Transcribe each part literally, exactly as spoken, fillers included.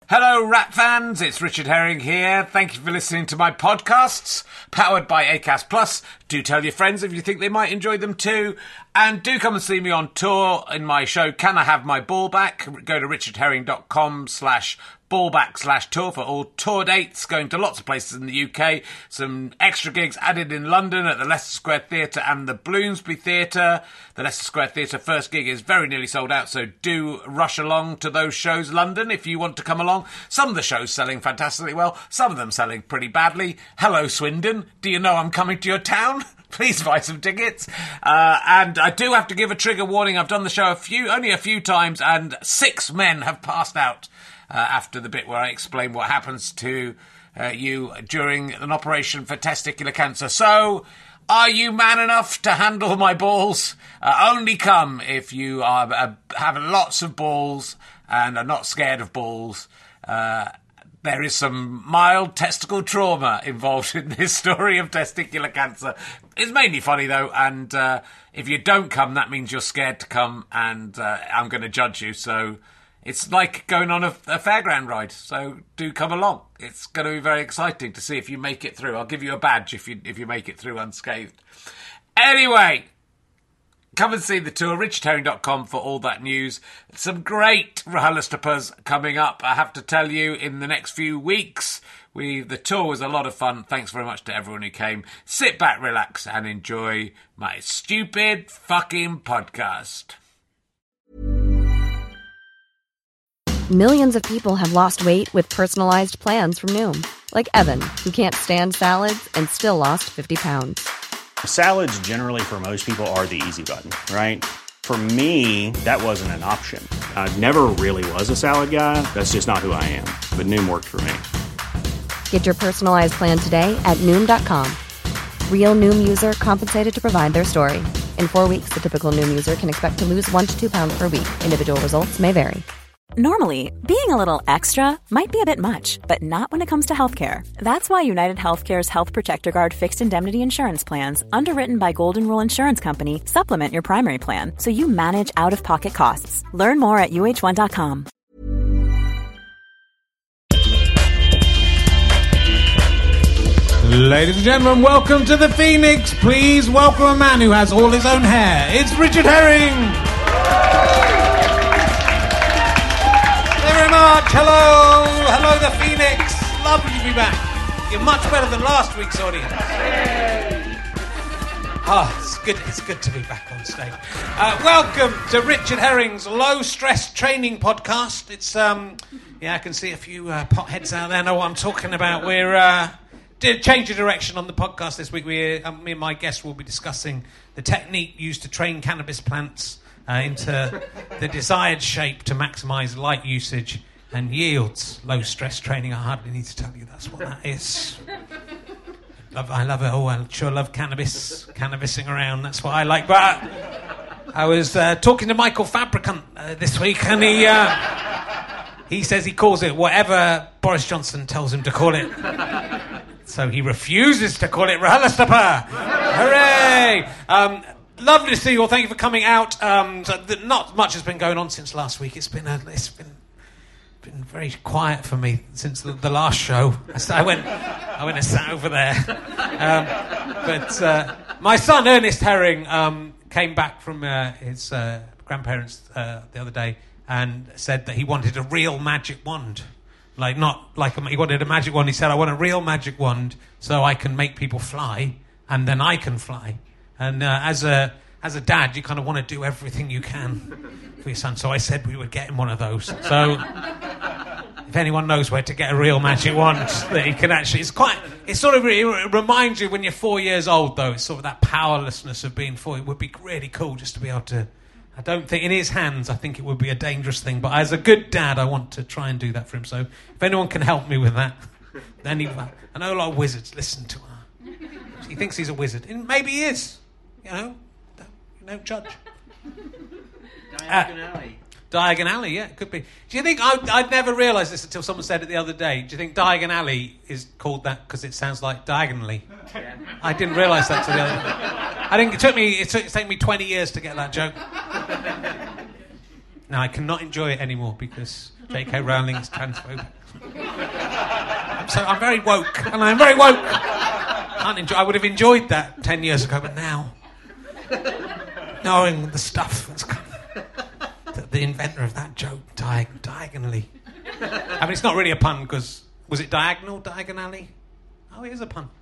Hello, Rat fans. It's Richard Herring here. Thank you for listening to my podcasts, powered by Acast Plus. Do tell your friends if you think they might enjoy them too. And do come and see me on tour in my show, Can I Have My Ball Back? Go to richardherring.com slash ballback slash tour for all tour dates, going to lots of places in the U K. Some extra gigs added in London at the Leicester Square Theatre and the Bloomsbury Theatre. The Leicester Square Theatre first gig is very nearly sold out, so do rush along to those shows, London, if you want to come along. Some of the shows selling fantastically well, some of them selling pretty badly. Hello, Swindon. Do you know I'm coming to your town? Please buy some tickets. Uh, and I do have to give a trigger warning. I've done the show a few, only a few times, and six men have passed out uh, after the bit where I explain what happens to uh, you during an operation for testicular cancer. So, are you man enough to handle my balls? Uh, only come if you are uh, have lots of balls and are not scared of balls. Uh, There is some mild testicle trauma involved in this story of testicular cancer. It's mainly funny, though, and uh, if you don't come, that means you're scared to come, and uh, I'm going to judge you. So it's like going on a, a fairground ride, so do come along. It's going to be very exciting to see if you make it through. I'll give you a badge if you if you make it through unscathed. Anyway, come and see the tour, richard herring dot com for all that news. Some great RHLSTPs coming up, I have to tell you, in the next few weeks. We The tour was a lot of fun. Thanks very much to everyone who came. Sit back, relax, and enjoy my stupid fucking podcast. Millions of people have lost weight with personalized plans from Noom. Like Evan, who can't stand salads and still lost fifty pounds. Salads generally for most people are the easy button, right? For me, that wasn't an option. I never really was a salad guy. That's just not who I am. But Noom worked for me. Get your personalized plan today at Noom dot com. Real Noom user compensated to provide their story. In four weeks, the typical Noom user can expect to lose one to two pounds per week. Individual results may vary. Normally, being a little extra might be a bit much, but not when it comes to healthcare. That's why United Healthcare's Health Protector Guard fixed indemnity insurance plans, underwritten by Golden Rule Insurance Company, supplement your primary plan so you manage out-of-pocket costs. Learn more at U H one dot com. Ladies and gentlemen, welcome to the Phoenix. Please welcome a man who has all his own hair. It's Richard Herring. Much. Hello, hello the Phoenix. Lovely to be back. You're much better than last week's audience. Ah, oh, it's good. It's good to be back on stage. Uh, welcome to Richard Herring's Low Stress Training Podcast. It's um, yeah, I can see a few uh, potheads out there know what I'm talking about. We're uh, did change of direction on the podcast this week. We, uh, me and my guest will be discussing the technique used to train cannabis plants Uh, into the desired shape to maximise light usage and yields. Low stress training, I hardly need to tell you that's what that is. Love, I love it. Oh, I sure love cannabis, cannabising around. That's what I like. But I was uh, talking to Michael Fabricant uh, this week, and he uh, he says he calls it whatever Boris Johnson tells him to call it. So he refuses to call it RHLSTP. Hooray! Um, Lovely to see you all. Thank you for coming out. Um, so the, not much has been going on since last week. It's been a, it's been been very quiet for me since the, the last show. I, I went I went and sat over there. Um, but uh, my son Ernest Herring um, came back from uh, his uh, grandparents uh, the other day and said that he wanted a real magic wand. Like not like a, he wanted a magic wand. He said, "I want a real magic wand so I can make people fly, and then I can fly." And uh, as a as a dad, you kind of want to do everything you can for your son. So I said we would get him one of those. So if anyone knows where to get a real magic wand that he can actually, it's quite, it sort of it reminds you when you're four years old, though. It's sort of that powerlessness of being four. It would be really cool just to be able to. I don't think in his hands. I think it would be a dangerous thing. But as a good dad, I want to try and do that for him. So if anyone can help me with that, then he, I know a lot of wizards listen to her. He thinks he's a wizard, and maybe he is. You know, don't, don't judge. Diagon Alley. Uh, Diagon Alley, yeah, it could be. Do you think, I, I'd never realised this until someone said it the other day, do you think Diagon Alley is called that because it sounds like diagonally? Yeah. I didn't realise that till the other day. I think it took me, it took, it took me twenty years to get that joke. Now, I cannot enjoy it anymore because J K Rowling is transphobic. I'm, so, I'm very woke, and I'm very woke. Can't enjoy, I would have enjoyed that ten years ago, but now, knowing the stuff that's come, the, the inventor of that joke di- diagonally. I mean, it's not really a pun, because, was it diagonal, diagonally? Oh, it is a pun.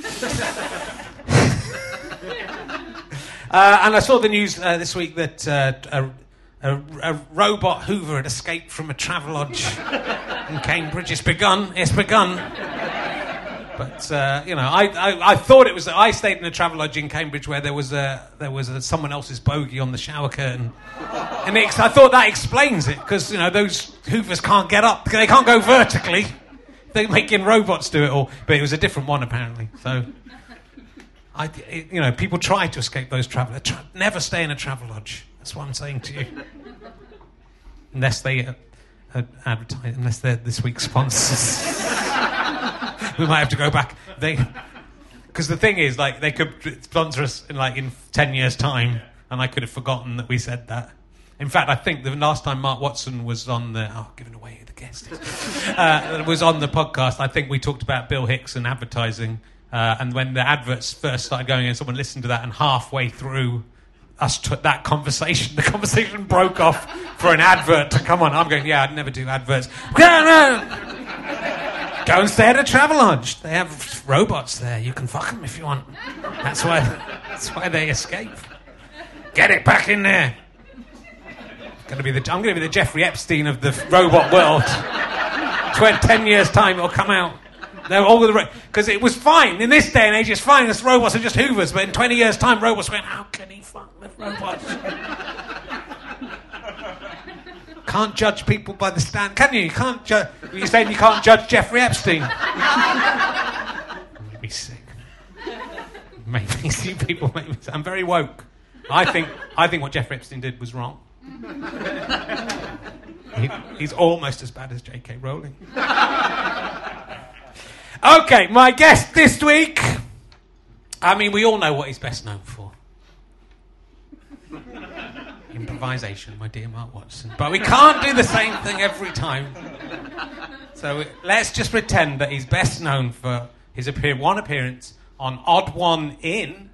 uh, and I saw the news uh, this week that uh, a, a, a robot Hoover had escaped from a Travelodge in Cambridge. It's begun. It's begun. But uh, you know, I, I I thought it was. I stayed in a Travelodge in Cambridge where there was a there was a, someone else's bogey on the shower curtain, and it, I thought that explains it, because you know those Hoovers can't get up. They can't go vertically. They're making robots do it all, but it was a different one apparently. So, I, it, you know, people try to escape those travel. Tra- never stay in a Travelodge. That's what I'm saying to you. Unless they uh, uh, advertise, unless they're this week's sponsors, we might have to go back. They, because the thing is, like, they could sponsor us in like in ten years' time, and I could have forgotten that we said that. In fact, I think the last time Mark Watson was on the... Oh, giving away the guest. uh, was on the podcast, I think we talked about Bill Hicks and advertising. Uh, and when the adverts first started going in, someone listened to that, and halfway through us t- that conversation, the conversation broke off for an advert to come on. I'm going, yeah, I'd never do adverts. No, no. Go and stay at a Travelodge. They have robots there. You can fuck them if you want. That's why, that's why they escape. Get it back in there. Going to be the, I'm going to be the Jeffrey Epstein of the robot world. Tw- ten years' time, it'll come out. They're all the because it was fine in this day and age. It's fine. This robots are just Hoovers, but in twenty years' time, robots went. How can he fuck with robots? Can't judge people by the stand, can you? You can't judge. You're saying you can't judge Jeffrey Epstein? You'd be sick. Maybe see people. Maybe I'm very woke. I think. I think what Jeffrey Epstein did was wrong. He, he's almost as bad as J K Rowling. Okay, my guest this week. I mean, we all know what he's best known for. Improvisation, my dear Mark Watson. But we can't do the same thing every time. So let's just pretend that he's best known for his appear- one appearance on Odd One In.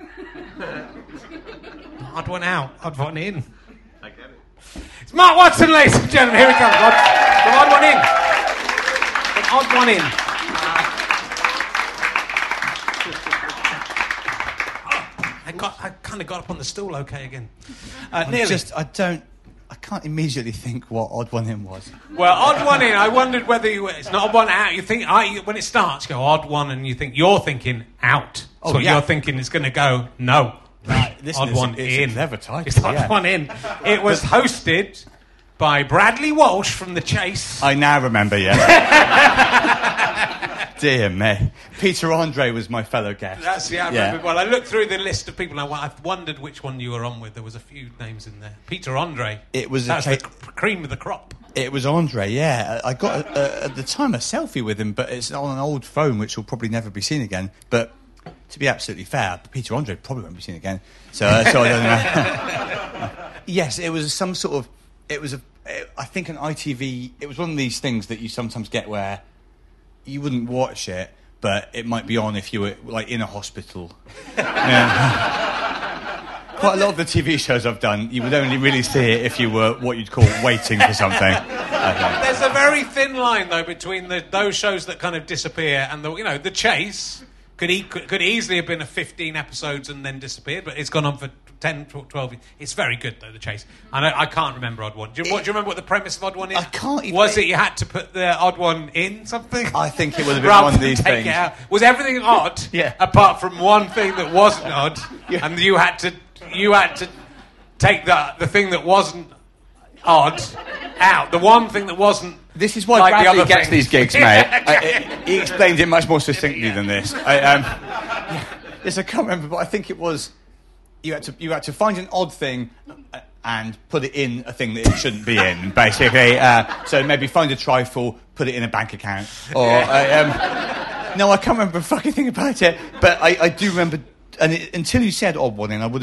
Odd One Out, Odd One In. I get it. It's Mark Watson, ladies and gentlemen. Here he comes. Odd, from Odd One In. From Odd One In. I got. I kind of got up on the stool okay again. Uh, nearly. Just, I don't... I can't immediately think what Odd One In was. Well, Odd One In, I wondered whether you... It's not Odd One Out. You think... I, when it starts, you go Odd One, and you think... You're thinking out. Oh, so yeah. You're thinking it's going to go, no. Right, listen, Odd it's a- One it's a In. clever title, It's Odd yeah. One In. It was hosted by Bradley Walsh from The Chase. I now remember, yeah. Dear me. Peter Andre was my fellow guest. That's, yeah, I remember. Well, I looked through the list of people, and I wondered which one you were on with. There was a few names in there. Peter Andre. It was That's a the ca- c- cream of the crop. It was Andre, yeah. I got, a, a, at the time, a selfie with him, but it's on an old phone, which will probably never be seen again. But to be absolutely fair, Peter Andre probably won't be seen again. So, uh, so I don't know. Yes, it was some sort of... It was, a, I think, an I T V... It was one of these things that you sometimes get where you wouldn't watch it, but it might be on if you were, like, in a hospital. Yeah. Quite a lot of the T V shows I've done, you would only really see it if you were what you'd call waiting for something. Okay. There's a very thin line, though, between the, those shows that kind of disappear and the, you know, The Chase could, e- could could easily have been a fifteen episodes and then disappeared, but it's gone on for ten, twelve. It's very good, though, The Chase. I know, I can't remember Odd One. Do you, what, do you remember what the premise of Odd One is? I can't even... Was it you had to put the Odd One in something? I think it would have been Rather one of than these take things. It out. Was everything odd? Yeah. Apart from one thing that wasn't odd, Yeah. and you had to you had to take the the thing that wasn't odd out. The one thing that wasn't. This is why like the Bradley other gets things. these gigs, mate. Yeah, I, okay. I, he explained it much more succinctly than this. I, um, yes, I can't remember, but I think it was you had to you had to find an odd thing and put it in a thing that it shouldn't be in, basically. Uh, so maybe find a trifle, put it in a bank account, or uh, um, no, I can't remember a fucking thing about it. But I, I do remember, and it, until you said Odd One In, I would have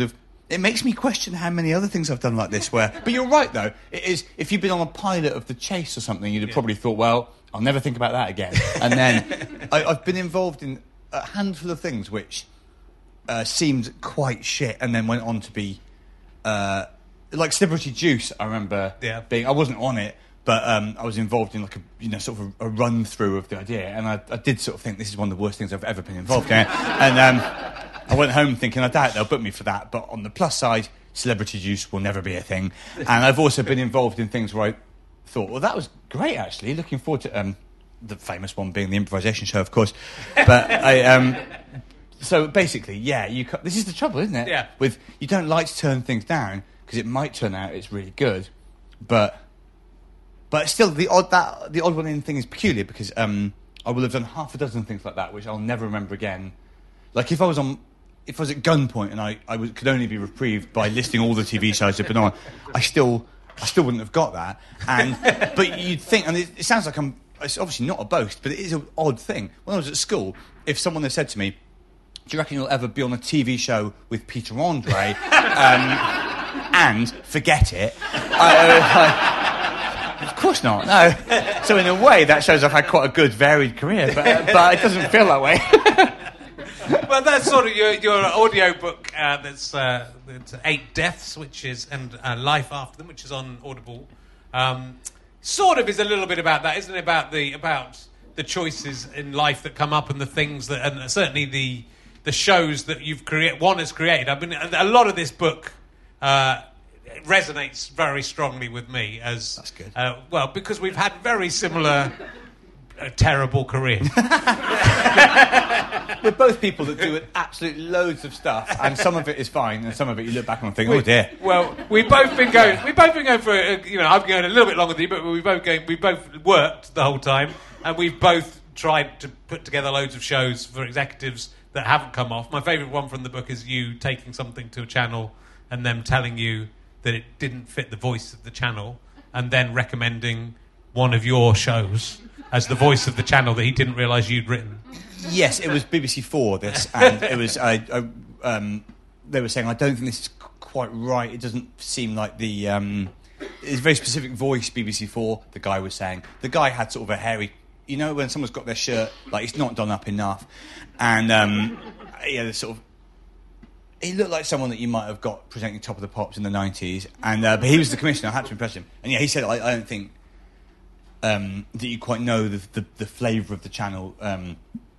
it makes me question how many other things I've done like this where... But you're right, though. It is, if you'd been on a pilot of The Chase or something, you'd have yeah. probably thought, well, I'll never think about that again. And then I, I've been involved in a handful of things which uh, seemed quite shit and then went on to be... Uh, like Celebrity Juice, I remember yeah. being... I wasn't on it, but um, I was involved in like a, you know, sort of a, a run-through of the idea. And I, I did sort of think this is one of the worst things I've ever been involved in. And... Um, I went home thinking, I doubt they'll book me for that. But on the plus side, Celebrity Juice will never be a thing. And I've also been involved in things where I thought, well, that was great, actually. Looking forward to um, the famous one being the improvisation show, of course. But I... Um, so basically, yeah, you. This is the trouble, isn't it? Yeah. With you don't like to turn things down because it might turn out it's really good, but but still the odd that the odd one in thing is peculiar because um, I will have done half a dozen things like that which I'll never remember again. Like if I was on. If I was at gunpoint and I, I was, could only be reprieved by listing all the T V shows I've been on, I still I still wouldn't have got that. And but you'd think, and it, it sounds like I'm. It's obviously not a boast, but it is an odd thing. When I was at school, if someone had said to me, "Do you reckon you'll ever be on a T V show with Peter Andre?" um, and forget it, I, I, of course not. No. So in a way, that shows I've had quite a good varied career, but but it doesn't feel that way. Well, that's sort of your your audio book. Uh, that's uh, it's Eight Deaths, which is and uh, Life After Them, which is on Audible. Um, sort of is a little bit about that, isn't it? About the about the choices in life that come up and the things that, and certainly the the shows that you've created. One has created. I mean, a lot of this book uh, resonates very strongly with me as that's good. Uh, well, because we've had very similar. A terrible career. We're both people that do absolutely loads of stuff, and some of it is fine, and some of it you look back and think, oh dear. Well, we've both been going. We've both been going for. A, you know, I've been going a little bit longer than you, but we've both going. We've both worked the whole time, and we've both tried to put together loads of shows for executives that haven't come off. My favourite one from the book is you taking something to a channel and them telling you that it didn't fit the voice of the channel, and then recommending one of your shows as the voice of the channel that he didn't realise you'd written. Yes, it was B B C Four, this, and it was, I, I, um, they were saying, I don't think this is quite right, it doesn't seem like the, um, it's a very specific voice, B B C Four, the guy was saying. The guy had sort of a hairy, you know, when someone's got their shirt, like, it's not done up enough, and, um, yeah, the sort of, he looked like someone that you might have got presenting Top of the Pops in the nineties, and, uh, but he was the commissioner, I had to impress him, and yeah, he said, I, I don't think, Um, that you quite know the, the, the flavour of the channel. Um,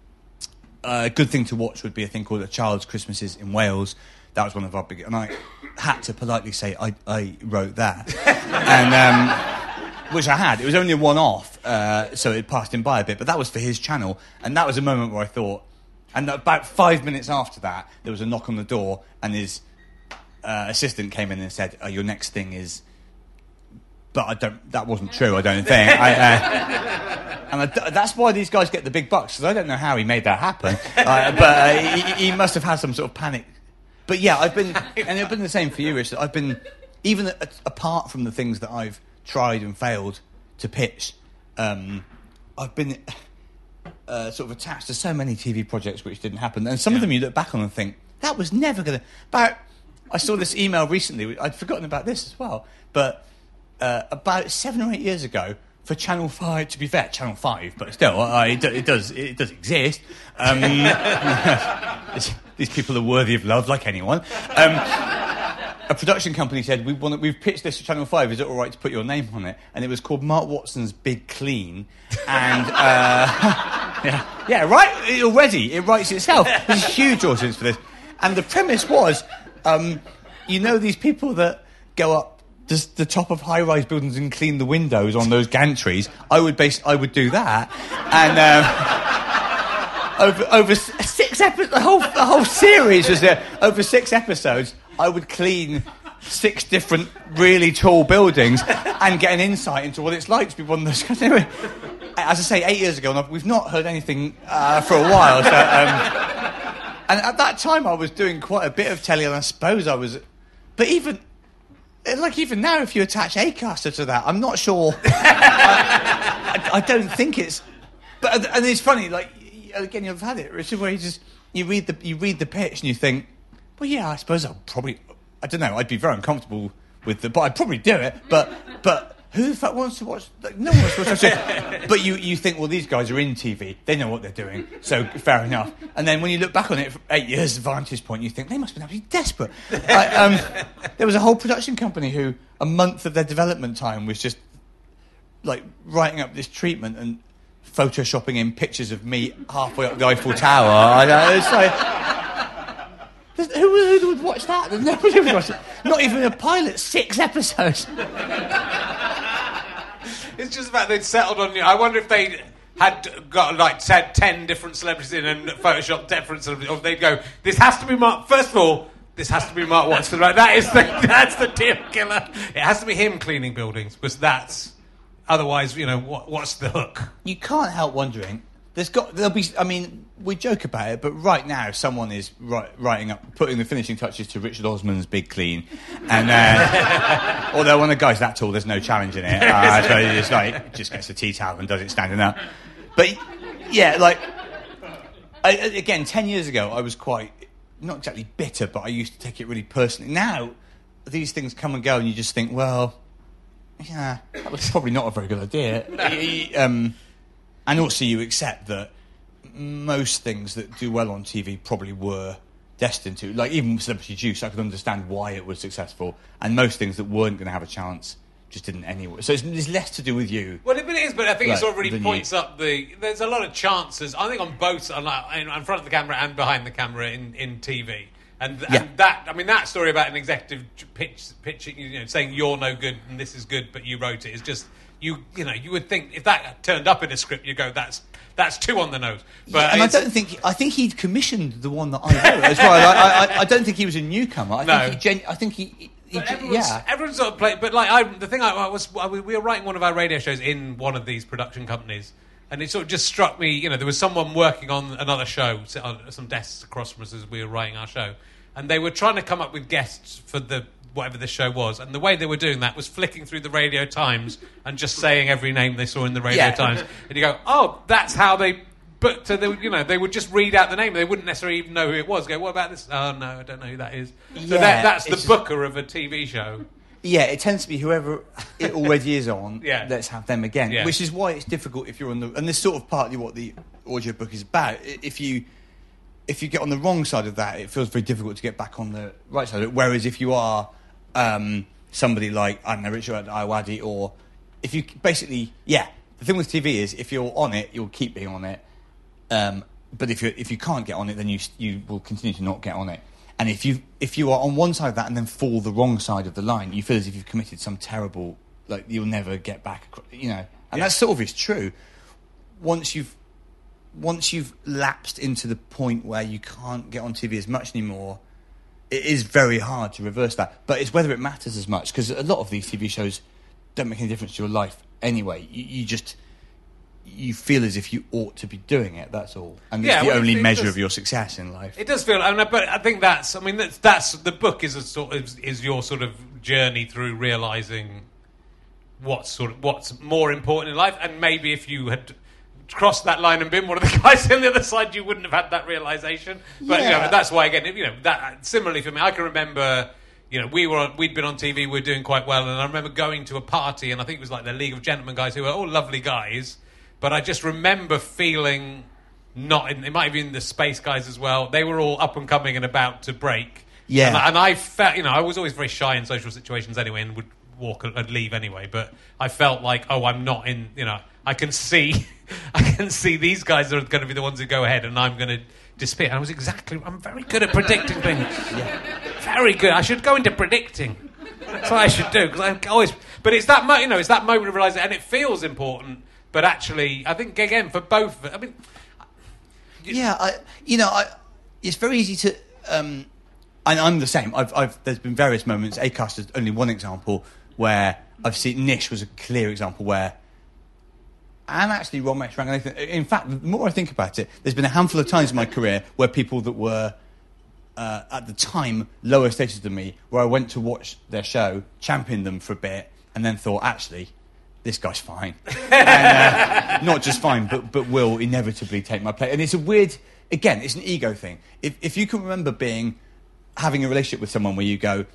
a good thing to watch would be a thing called A Child's Christmases in Wales. That was one of our big... And I had to politely say I, I wrote that. and um, which I had. It was only a one-off, uh, so it passed him by a bit. But that was for his channel. And that was a moment where I thought... And about five minutes after that, there was a knock on the door, and his uh, assistant came in and said, oh, your next thing is... But I don't. That wasn't true. I don't think. I, uh, and I, that's why these guys get the big bucks. Because I don't know how he made that happen. Uh, but uh, he, he must have had some sort of panic. But yeah, I've been, and it's been the same for you, Richard. I've been, even a, apart from the things that I've tried and failed to pitch, um, I've been uh, sort of attached to so many T V projects which didn't happen. And some yeah. of them you look back on and think that was never going to. About, I saw this email recently. I'd forgotten about this as well, but. Uh, about seven or eight years ago, for Channel Five, to be fair, Channel Five, but still, uh, it, it does it does exist. Um, these people are worthy of love, like anyone. Um, a production company said, we want, we've pitched this to Channel Five. Is it all right to put your name on it? And it was called Mark Watson's Big Clean, and uh, yeah, yeah, right. Already, it writes itself. There's a huge audience for this, and the premise was, um, you know, these people that go up. Just the top of high-rise buildings and clean the windows on those gantries. I would base, I would do that, and um, over over six episodes, the whole the whole series was there. Over six episodes, I would clean six different really tall buildings and get an insight into what it's like to be one of those guys. Anyway, as I say, eight years ago, and we've not heard anything uh, for a while. So, um, and at that time, I was doing quite a bit of telly, and I suppose I was, but even. Like, even now, if you attach Acaster to that, I'm not sure. I, I, I don't think it's... But and it's funny, like, again, you've had it, Richard, where you just... You read the you read the pitch and you think, well, yeah, I suppose I'll probably... I don't know. I'd be very uncomfortable with the, but I'd probably do it. But but who the fuck wants to watch? Like, no one wants to watch that. But you you think, well, these guys are in T V. They know what they're doing. So fair enough. And then when you look back on it from eight years of vantage point, you think they must have been absolutely desperate. I, um, there was a whole production company who a month of their development time was just like writing up this treatment and photoshopping in pictures of me halfway up the Eiffel Tower. I know, it's like. Who, who would watch that? Nobody would watch it. Not even a pilot. Six episodes. It's just about they'd settled on you. I wonder if they had got like said ten different celebrities in and photoshopped different celebrities, or they'd go, "This has to be Mark." First of all, this has to be Mark Watson. Right? That is the that's the deal killer. It has to be him cleaning buildings because that's otherwise, you know, what, what's the hook? You can't help wondering. There's got there'll be. I mean, we joke about it, but right now someone is write, writing up, putting the finishing touches to Richard Osman's Big Clean, and uh, although when the guy's that tall, there's no challenge in it. Uh, so it's like just gets a tea towel and does it standing up. But yeah, like I, again, ten years ago, I was quite not exactly bitter, but I used to take it really personally. Now these things come and go, and you just think, well, yeah, that was probably not a very good idea. um, And also you accept that most things that do well on T V probably were destined to. Like, even Celebrity Juice, I could understand why it was successful. And most things that weren't going to have a chance just didn't anyway. So it's, it's less to do with you. Well, it is, but I think like, it sort of really than points you. up the... There's a lot of chances, I think, on both, on, like, in, in front of the camera and behind the camera in, in T V. And, Yeah. and that, I mean, that story about an executive pitch, pitching, you know, saying you're no good and this is good, but you wrote it, is just... You you know you would think if that turned up in a script you go that's that's two on the nose. But Yeah, and I it's- don't think I think he'd commissioned the one that I wrote as well. I, I, I don't think he was a newcomer. I No. think he gen- I think he, he, he But gen- everyone's, yeah. everyone's sort of played, but like I, the thing I, I was, I, we were writing one of our radio shows in one of these production companies, and it sort of just struck me. You know, there was someone working on another show, sit on some desks across from us as we were writing our show, and they were trying to come up with guests for the whatever the show was, and the way they were doing that was flicking through the Radio Times and just saying every name they saw in the Radio Yeah. Times, and you go, oh, that's how they. But so they, would- you know, they would just read out the name. They wouldn't necessarily even know who it was. Go, what about this? Oh no, I don't know who that is. So Yeah, that, that's the it's- booker of a T V show. Yeah, it tends to be whoever it already is on. Yeah. Let's have them again. Yeah. Which is why it's difficult if you're on the and this is sort of partly what the audiobook is about. I- If you if you get on the wrong side of that, it feels very difficult to get back on the right side of it. Whereas if you are um, somebody like I don't know Richard Iwadi, or if you basically yeah, the thing with T V is if you're on it, you'll keep being on it. Um, but if you if you can't get on it, then you you will continue to not get on it. And if you if you are on one side of that and then fall the wrong side of the line, you feel as if you've committed some terrible, like you'll never get back. acro- You know, and Yeah. that sort of is true. Once you've once you've lapsed into the point where you can't get on T V as much anymore, it is very hard to reverse that. But it's whether it matters as much, because a lot of these T V shows don't make any difference to your life anyway. You, you just you feel as if you ought to be doing it. That's all, and Yeah, it's the well, only it measure does- of your success in life. It does feel, I mean, but I think that's, I mean, that's, that's the book is a sort of is your sort of journey through realizing what's sort of what's more important in life, and maybe if you had crossed that line and been one of the guys on the other side, you wouldn't have had that realization. But you know, Yeah. that's why again, you know, that similarly for me, I can remember. You know, we were on, we'd been on T V, we were doing quite well, and I remember going to a party, and I think it was like the League of Gentlemen guys who were all lovely guys, but I just remember feeling not in, it might have been the Space guys as well. They were all up and coming and about to break. Yeah. And, I- and I felt, you know, I was always very shy in social situations anyway, and would walk and leave anyway. But I felt like, oh, I'm not in. You know, I can see, I can see these guys are going to be the ones who go ahead, and I'm going to disappear. And I was exactly. I'm very good at predicting things. Very good. I should go into predicting. That's what I should do, because I always. But it's that mo- you know, it's that moment of realizing, and it feels important. But actually, I think again for both. I mean, Yeah, I, you know, I, it's very easy to, um, and I'm the same. I've, I've, there's been various moments. Acast is only one example where I've seen. Nish was a clear example where, and actually Romesh Rang. In fact, the more I think about it, there's been a handful of times in my career where people that were uh, at the time lower status than me, where I went to watch their show, championed them for a bit, and then thought, actually, this guy's fine. and, uh, not just fine, but but will inevitably take my place. And it's a weird, again, it's an ego thing. If if you can remember being, having a relationship with someone where you go,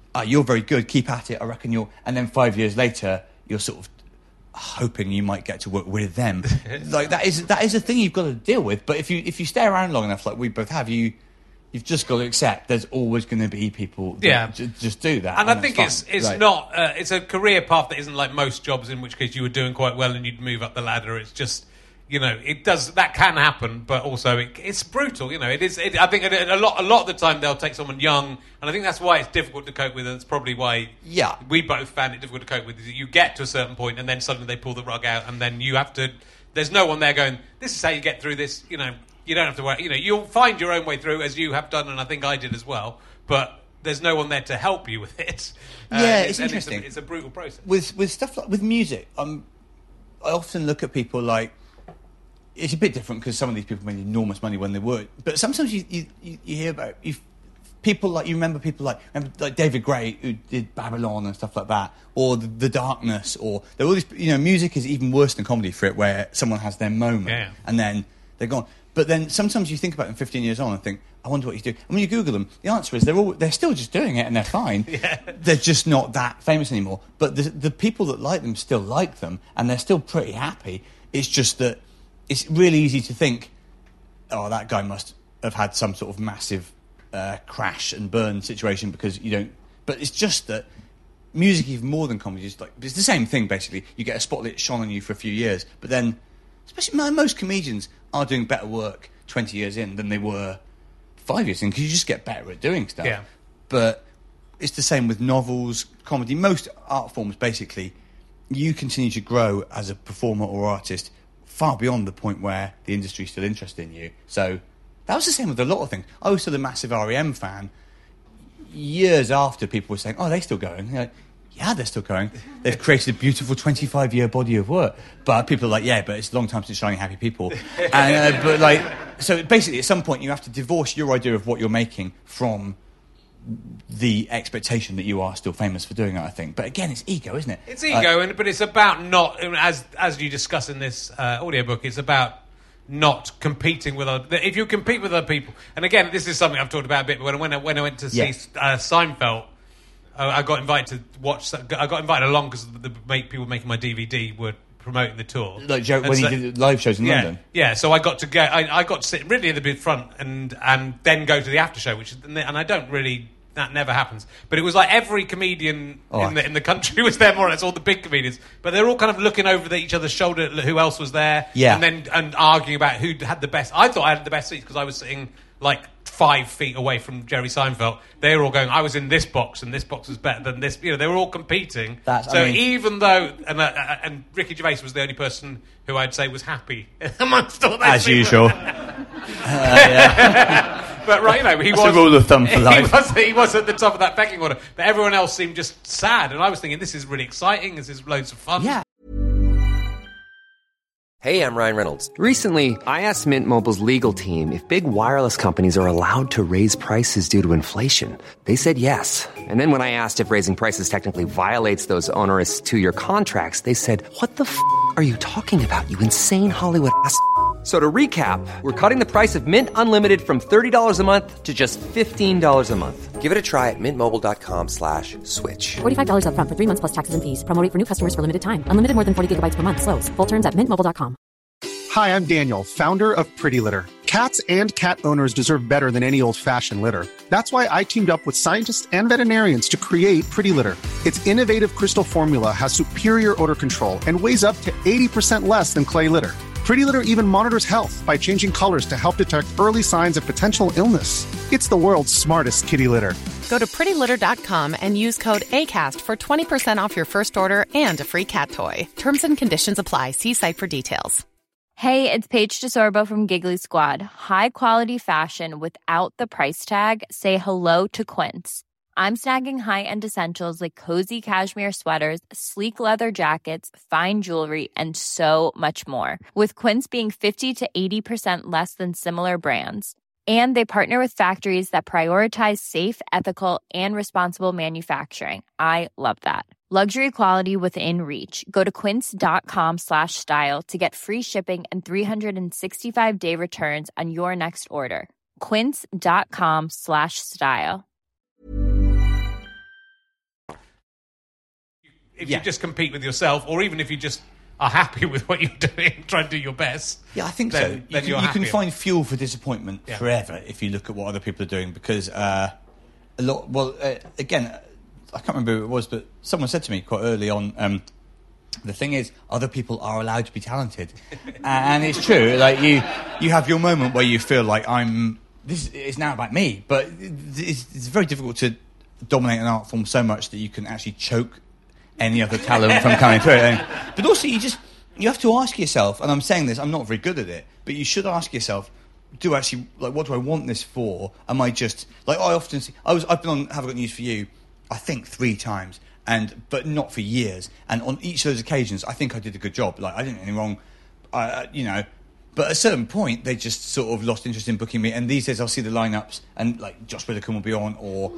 oh, you're very good, keep at it, I reckon you'll... And then five years later, you're sort of hoping you might get to work with them. Like, that is that is a thing you've got to deal with. But if you if you stay around long enough, like we both have, you... You've just got to accept there's always going to be people that yeah. j- just do that. And, and I think fine. it's it's right. not... Uh, it's a career path that isn't like most jobs, in which case you were doing quite well and you'd move up the ladder. It's just... You know, it does. That can happen, but also it, it's brutal. You know, it is. It, I think a lot, a lot of the time they'll take someone young, and I think that's why it's difficult to cope with. And it's probably why, yeah, we both found it difficult to cope with. Is that you get to a certain point, and then suddenly they pull the rug out, and then you have to. There's no one there going, "This is how you get through this." You know, you don't have to worry. You know, you'll find your own way through, as you have done, and I think I did as well. But there's no one there to help you with it. Yeah, uh, it's, it's interesting. It's a, it's a brutal process with with stuff like with music. Um, I often look at people like. It's a bit different because some of these people made enormous money when they were. But sometimes you you, you hear about you, people like you remember people like remember like David Gray who did Babylon and stuff like that, or The, the Darkness, or there are all these. You know, music is even worse than comedy for it, where someone has their moment yeah. and then they're gone. But then sometimes you think about them fifteen years on and think, I wonder what he's doing. And when you Google them, the answer is they're all they're still just doing it and they're fine. yeah. They're just not that famous anymore. But the the people that like them still like them and they're still pretty happy. It's just that. It's really easy to think, oh, that guy must have had some sort of massive uh, crash and burn situation because you don't... But it's just that music, even more than comedy, is like... It's the same thing, basically. You get a spotlight shone on you for a few years, but then... Especially most comedians are doing better work twenty years in than they were five years in because you just get better at doing stuff. Yeah. But it's the same with novels, comedy. Most art forms, basically, you continue to grow as a performer or artist far beyond the point where the industry is still interested in you. So that was the same with a lot of things. I was still a massive R E M fan years after people were saying, oh, they're still going. You're like, yeah, they're still going. They've created a beautiful twenty-five-year body of work. But people are like, yeah, but it's a long time since Shining Happy People. and, uh, but like, so basically at some point you have to divorce your idea of what you're making from the expectation that you are still famous for doing it, I think. But again, it's ego, isn't it? It's ego, uh, and but it's about not, as as you discuss in this uh, audiobook, it's about not competing with other... If you compete with other people... And again, this is something I've talked about a bit, but when I, when I, when I went to see yeah. uh, Seinfeld, uh, I got invited to watch... I got invited along because the make, people making my D V D were promoting the tour. Like Joe, when so, he did live shows in yeah, London. Yeah, so I got to go... I, I got to sit really at the big front and, and then go to the after show, which is... And I don't really... That never happens. But it was like every comedian oh, in, the, in the country was there, more or less, all the big comedians. But they're all kind of looking over the, each other's shoulder at who else was there. Yeah. And then and arguing about who had the best. I thought I had the best seats because I was sitting like five feet away from Jerry Seinfeld. They were all going, I was in this box and this box was better than this. You know, they were all competing. That's, so I mean, even though... And, uh, and Ricky Gervais was the only person who I'd say was happy amongst all those As people. usual. uh, yeah. But right, you know, he That's was a rule of thumb for life. He was, he was at the top of that pecking order, but everyone else seemed just sad. And I was thinking, this is really exciting. This is loads of fun. Yeah. Hey, I'm Ryan Reynolds. Recently, I asked Mint Mobile's legal team if big wireless companies are allowed to raise prices due to inflation. They said yes. And then when I asked if raising prices technically violates those onerous two-year contracts, they said, "What the f*** are you talking about, you insane Hollywood ass?" So to recap, we're cutting the price of Mint Unlimited from thirty dollars a month to just fifteen dollars a month. Give it a try at mintmobile.com slash switch. forty-five dollars up front for three months plus taxes and fees. Promo rate for new customers for limited time. Unlimited more than forty gigabytes per month. Slows full terms at mint mobile dot com. Hi, I'm Daniel, founder of Pretty Litter. Cats and cat owners deserve better than any old-fashioned litter. That's why I teamed up with scientists and veterinarians to create Pretty Litter. Its innovative crystal formula has superior odor control and weighs up to eighty percent less than clay litter. Pretty Litter even monitors health by changing colors to help detect early signs of potential illness. It's the world's smartest kitty litter. Go to pretty litter dot com and use code ACAST for twenty percent off your first order and a free cat toy. Terms and conditions apply. See site for details. Hey, it's Paige DeSorbo from Giggly Squad. High quality fashion without the price tag. Say hello to Quince. I'm snagging high-end essentials like cozy cashmere sweaters, sleek leather jackets, fine jewelry, and so much more. With Quince being fifty to eighty percent less than similar brands. And they partner with factories that prioritize safe, ethical, and responsible manufacturing. I love that. Luxury quality within reach. Go to quince.com slash style to get free shipping and three sixty-five day returns on your next order. Quince.com slash style. if Yeah. you just compete with yourself, or even if you just are happy with what you're doing, try and do your best. Yeah, I think then, so. You, Then can, you're you can happier. find fuel for disappointment Yeah. forever if you look at what other people are doing, because uh, a lot. Well, uh, again, I can't remember who it was, but someone said to me quite early on. Um, the thing is, other people are allowed to be talented, and it's true. Like you, you have your moment where you feel like I'm. This is now about me, but it's, it's very difficult to dominate an art form so much that you can actually choke any other talent from coming through. And, but also, you just you have to ask yourself. And I'm saying this, I'm not very good at it, but you should ask yourself: Do actually like what do I want this for? Am I just like I often see? I was I've been on Have I Got News for You? I think three times, and but not for years. And on each of those occasions, I think I did a good job. Like I didn't do anything wrong, uh, you know. But at a certain point, they just sort of lost interest in booking me. And these days, I'll see the lineups, and like Josh Widdicombe will be on, or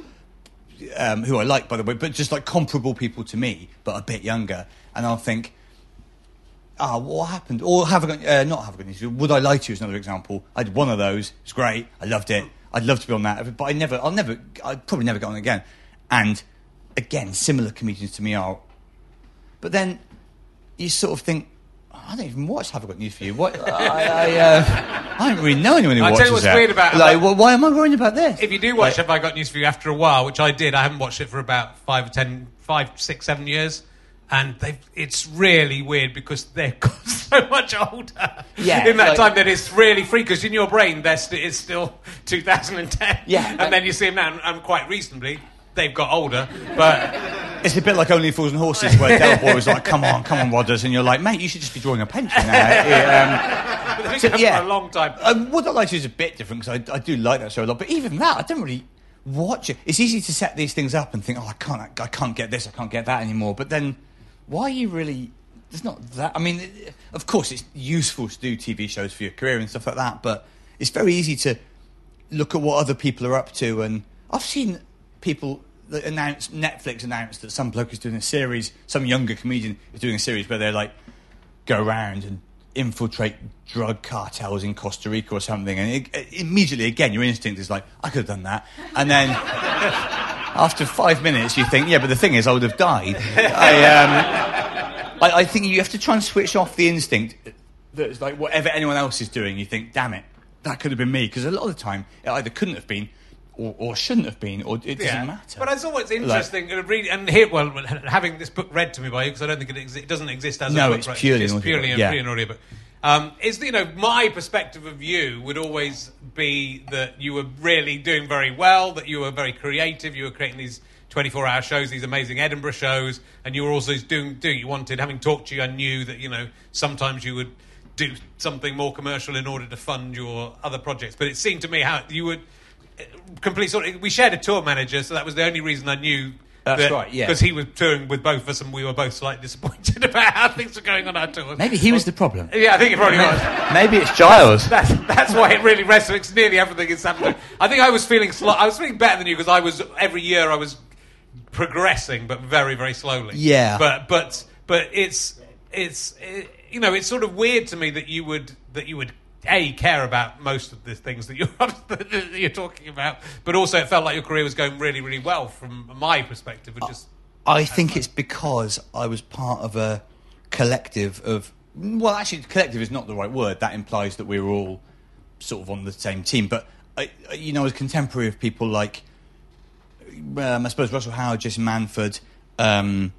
um, who I like, by the way, but just like comparable people to me, but a bit younger. And I'll think, ah, oh, what happened? Or have I got, uh, not have I got news? Would I Lie to You is another example. I did one of those. It was great. I loved it. I'd love to be on that, but I never, I'll never, I'd probably never get on again. And again, similar comedians to me are. But then you sort of think, I don't even watch Have I Got News for You. What I, I, uh, I don't really know anyone who I'll watches tell you what's that. weird about- like, about- well, why am I worrying about this? If you do watch Have I Got News for You after a while, which I did, I haven't watched it for about five, ten, five, six, seven years, and they've, it's really weird because they're got so much older Yeah, in that like- time that it's really free, because in your brain they're st- it's still two thousand ten. Yeah, and but- then you see them now, and, and quite reasonably, they've got older, but... It's a bit like Only Fools and Horses, where Del Boy was like, come on, come on, Rodders, and you're like, mate, you should just be drawing a pension now. Yeah, But they've so, been yeah. for a long time. Um, Would I Like to is a bit different, because I, I do like that show a lot, but even that, I don't really watch it. It's easy to set these things up and think, oh, I can't, I can't get this, I can't get that anymore, but then, why are you really... There's not that... I mean, it, of course, it's useful to do T V shows for your career and stuff like that, but it's very easy to look at what other people are up to, and I've seen people... that announce Netflix announced that some bloke is doing a series, some younger comedian is doing a series where they like go around and infiltrate drug cartels in Costa Rica or something, and it, it, immediately again your instinct is like, I could have done that, and then after five minutes you think, yeah, but the thing is I would have died. I, um, I, I think you have to try and switch off the instinct that's like whatever anyone else is doing, you think, damn it, that could have been me, because a lot of the time it either couldn't have been Or, or shouldn't have been, or it doesn't matter. But it's always interesting, like, read, and here, well, having this book read to me by you, because I don't think it, exi- it doesn't exist as no, a book. it's right? purely it's an purely, audiobook. a, Yeah. purely an audiobook. Um, is you know my perspective of you would always be that you were really doing very well, that you were very creative, you were creating these twenty-four hour shows, these amazing Edinburgh shows, and you were also doing doing what you wanted. Having talked to you, I knew that you know sometimes you would do something more commercial in order to fund your other projects. But it seemed to me how you would. Complete sort of, we shared a tour manager, so that was the only reason I knew. That's that, right, yeah. Because he was touring with both of us, and we were both slightly disappointed about how things were going on our tour. Maybe he was the problem. Yeah, I think it probably was. Maybe it's Giles. That's that's why it really resonates. Nearly everything is happening. I think I was feeling sli- I was feeling better than you, because I was every year I was progressing, but very very slowly. Yeah. But but but it's it's it, you know it's sort of weird to me that you would that you would. A, care about most of the things that you're, that you're talking about, but also it felt like your career was going really, really well from my perspective. It just, I think it's because I was part of a collective of... Well, actually, collective is not the right word. That implies that we were all sort of on the same team. But, I, you know, as contemporary of people like, um, I suppose, Russell Howard, Jason Manford, um,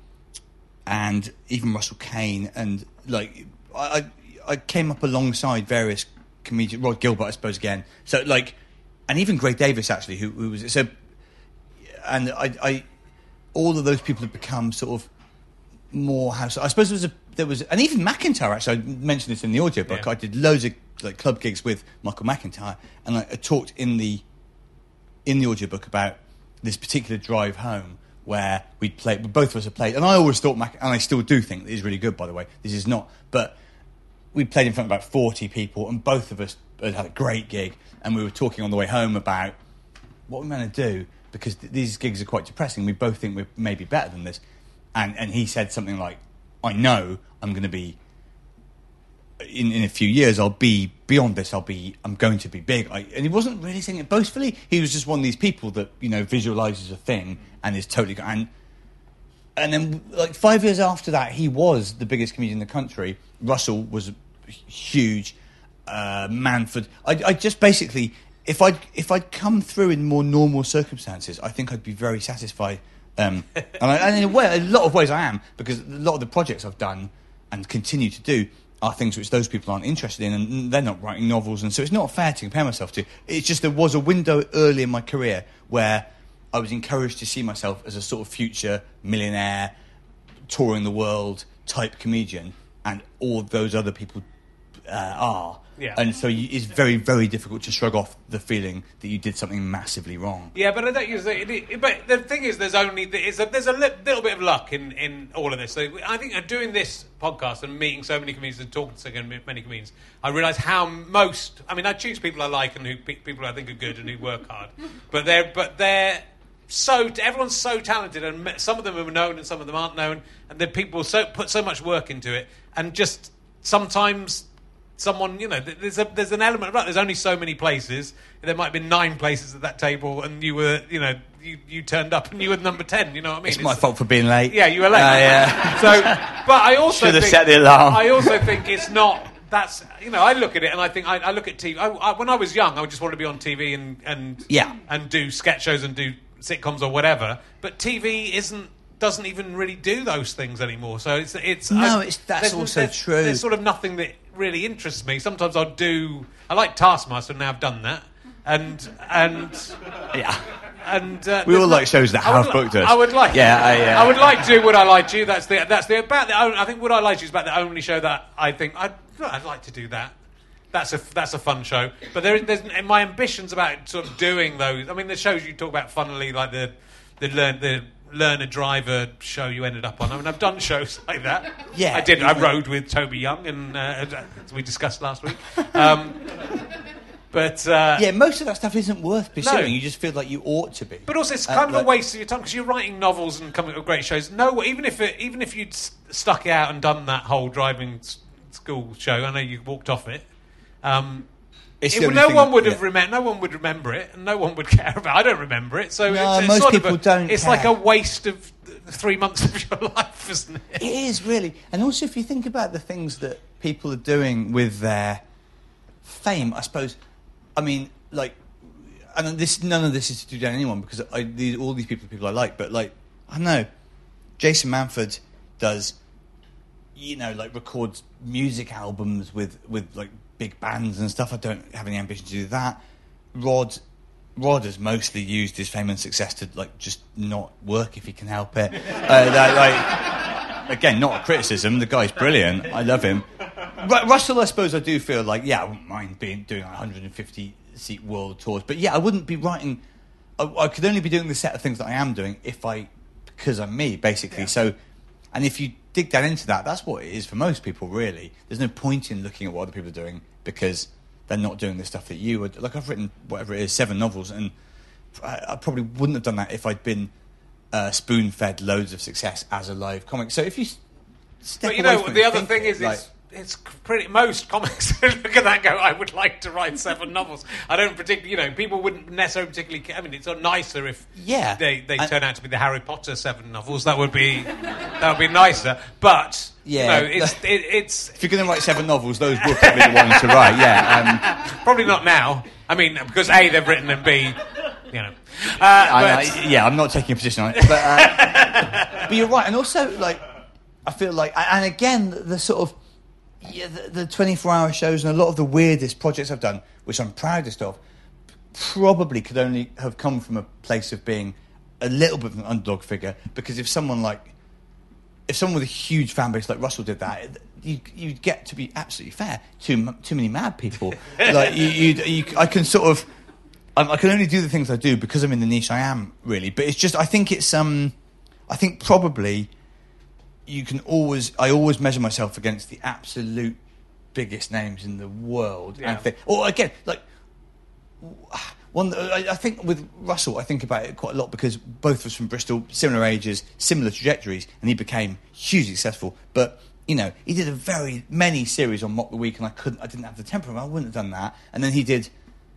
and even Russell Kane, and, like, I, I came up alongside various comedians, Rod Gilbert, I suppose, again. So, like, and even Greg Davis, actually, who, who was... So, and I, I... All of those people have become sort of more house... I suppose there was a... There was, and even McIntyre, actually, I mentioned this in the audiobook. Yeah. I did loads of like club gigs with Michael McIntyre, and like, I talked in the in the audiobook about this particular drive home where we'd played... Both of us had played, and I always thought... Mac, and I still do think that he's really good, by the way. This is not... But... We played in front of about forty people, and both of us had had a great gig, and we were talking on the way home about what we're going to do, because th- these gigs are quite depressing. We both think we're maybe better than this. And and he said something like, I know I'm going to be, in, in a few years, I'll be beyond this, I'll be, I'm going to be big. I, and he wasn't really saying it boastfully. He was just one of these people that, you know, visualises a thing and is totally... And and then, like, five years after that, he was the biggest comedian in the country. Russell was huge. Uh, Manford. I, I just basically, if I'd, if I'd come through in more normal circumstances, I think I'd be very satisfied. Um, and, I, and in a, way, a lot of ways I am, because a lot of the projects I've done and continue to do are things which those people aren't interested in, and they're not writing novels, and so it's not fair to compare myself to. It's just there was a window early in my career where I was encouraged to see myself as a sort of future millionaire, touring the world type comedian, and all those other people uh, are. Yeah. And so you, it's very, very difficult to shrug off the feeling that you did something massively wrong. Yeah, but I don't use it, it. But the thing is, there's only there's a, there's a li- little bit of luck in, in all of this. So I think doing this podcast and meeting so many comedians and talking to so many comedians, I realise how most. I mean, I choose people I like and who people I think are good and who work hard. But they're but they're so everyone's so talented, and some of them are known and some of them aren't known, and then people so put so much work into it, and just sometimes. Someone, you know, there's a there's an element of that. There's only so many places. There might have been nine places at that table, and you were, you know, you, you turned up and you were number ten. You know what I mean? It's, it's my fault for being late. Yeah, you were late. Uh, yeah. So, but I also should have think, set the alarm. I also think it's not. That's you know, I look at it and I think I, I look at T V. I, I, when I was young, I would just want to be on T V and and yeah. and do sketch shows and do sitcoms or whatever. But T V isn't. Doesn't even really do those things anymore. So it's it's no, I, it's that's there's, also there's, true. There's sort of nothing that really interests me. Sometimes I'll do. I like Taskmaster, and now I've done that, and and yeah, and uh, we all like shows that have li- booked us. I would like, yeah, I, uh, I would like to do Would I Lie to You. That's the that's the about the. I think Would I Lie to You is about the only show that I think I'd I'd like to do that. That's a that's a fun show. But there, there's my ambitions about sort of doing those. I mean, the shows you talk about, funnily, like the the learn the. Learner Driver show you ended up on. I mean, I've done shows like that. Yeah, I did. I rode with Toby Young, and uh, as we discussed last week. Um, but uh, yeah, most of that stuff isn't worth pursuing. No. You just feel like you ought to be. But also, it's Uh, kind of like- a waste of your time because you're writing novels and coming up with great shows. No, even if it, even if you'd s- stuck it out and done that whole driving s- school show, I know you walked off it. Um, It's It, the only no thing- one would have yeah. remem- No one would remember it, and no one would care about. I don't remember it, so No, it's, it's most sort people of a, don't It's care. like a waste of th- three months of your life, isn't it? It is really, and also if you think about the things that people are doing with their fame, I suppose. I mean, like, and this none of this is to do down anyone because I, these, all these people are people I like, but like, I don't know, Jason Manford does, you know, like records music albums with with like big bands and stuff. I don't have any ambition to do that. Rod. Rod has mostly used his fame and success to like just not work if he can help it. Uh, that, like, again, not a criticism. The guy's brilliant. I love him. Ru- Russell, I suppose, I do feel like yeah, I wouldn't mind being doing one hundred fifty seat world tours, but yeah, I wouldn't be writing. I, I could only be doing the set of things that I am doing if I, because I'm me, basically. Yeah. So, and if you dig down into that, that's what it is for most people. Really, there's no point in looking at what other people are doing because they're not doing the stuff that you would. Like I've written whatever it is, seven novels, and I, I probably wouldn't have done that if I'd been uh, spoon-fed loads of success as a live comic. So if you s- step But you away know, from it the and other think thing it, is, like, it's, it's pretty. Most comics look at that and go, I would like to write seven novels. I don't particularly, you know, people wouldn't necessarily particularly care. I mean, it's nicer if Yeah. they, they And- turn out to be the Harry Potter seven novels. That would be that would be nicer. But, Yeah. you know, it's, it, it's if you're going to write seven novels, those were probably the ones to write. Yeah. Um, probably not now. I mean, because A, they've written, and B, you know. Uh, I, but, I, yeah, I'm not taking a position on it, but, uh, but you're right. And also, like, I feel like, and again, the, the sort of yeah, the, the twenty-four hour shows and a lot of the weirdest projects I've done, which I'm proudest of, probably could only have come from a place of being a little bit of an underdog figure. Because if someone like, if someone with a huge fan base like Russell did that, you you'd get, to be absolutely fair, too too many mad people. Like you, you, you, I can sort of. Um, I can only do the things I do because I'm in the niche I am, really. But it's just, I think it's, um, I think probably you can always, I always measure myself against the absolute biggest names in the world. Yeah. And think, or again, like, one, I, I think with Russell, I think about it quite a lot because both of us from Bristol, similar ages, similar trajectories, and he became hugely successful. But, you know, he did a very, many series on Mock the Week, and I couldn't, I didn't have the temperament, I wouldn't have done that. And then he did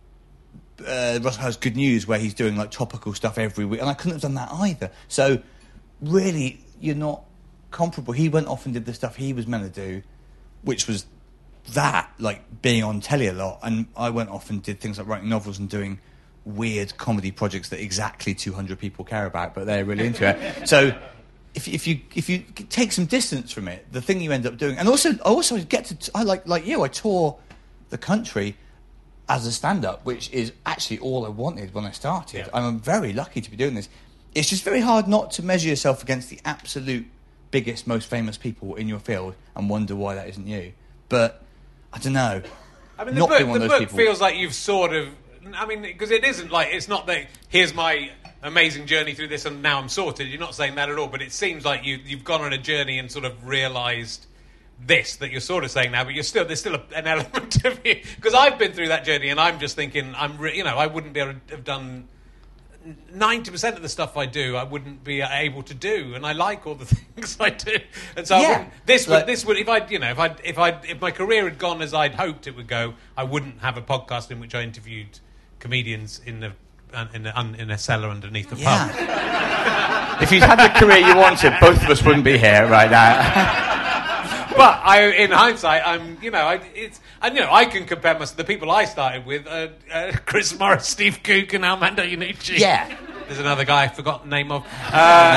Uh, Russell Has Good News, where he's doing like topical stuff every week, and I couldn't have done that either. So, really, you're not comparable. He went off and did the stuff he was meant to do, which was that, like being on telly a lot, and I went off and did things like writing novels and doing weird comedy projects that exactly two hundred people care about, but they're really into it. So if, if you if you take some distance from it, the thing you end up doing, and also I also get to t- I like like you, I tour the country as a stand-up, which is actually all I wanted when I started. Yeah. I'm very lucky to be doing this. It's just very hard not to measure yourself against the absolute biggest, most famous people in your field and wonder why that isn't you. But I don't know. I mean, the not book, being one the of those book people. feels like you've sort of... I mean, because it isn't like... It's not that, here's my amazing journey through this and now I'm sorted. You're not saying that at all, but it seems like you, you've gone on a journey and sort of realised this that you're sort of saying now, but you're still there's still a, an element of you, because I've been through that journey and I'm just thinking I'm re- you know I wouldn't be able to have done ninety percent of the stuff I do. I wouldn't be able to do, and I like all the things I do, and so I Yeah. wouldn't, this would Like- this would if I you know if I if I if my career had gone as I'd hoped it would go, I wouldn't have a podcast in which I interviewed comedians in the in a, in a cellar underneath the Yeah. pub. If you'd had the career you wanted, both of us wouldn't be here right now. But I, in hindsight, I'm, you know, I, it's, and you know, I can compare my, the people I started with, uh, uh, Chris Morris, Steve Cook, and Armando Iannucci. Yeah. There's another guy I've forgotten the name of. Uh,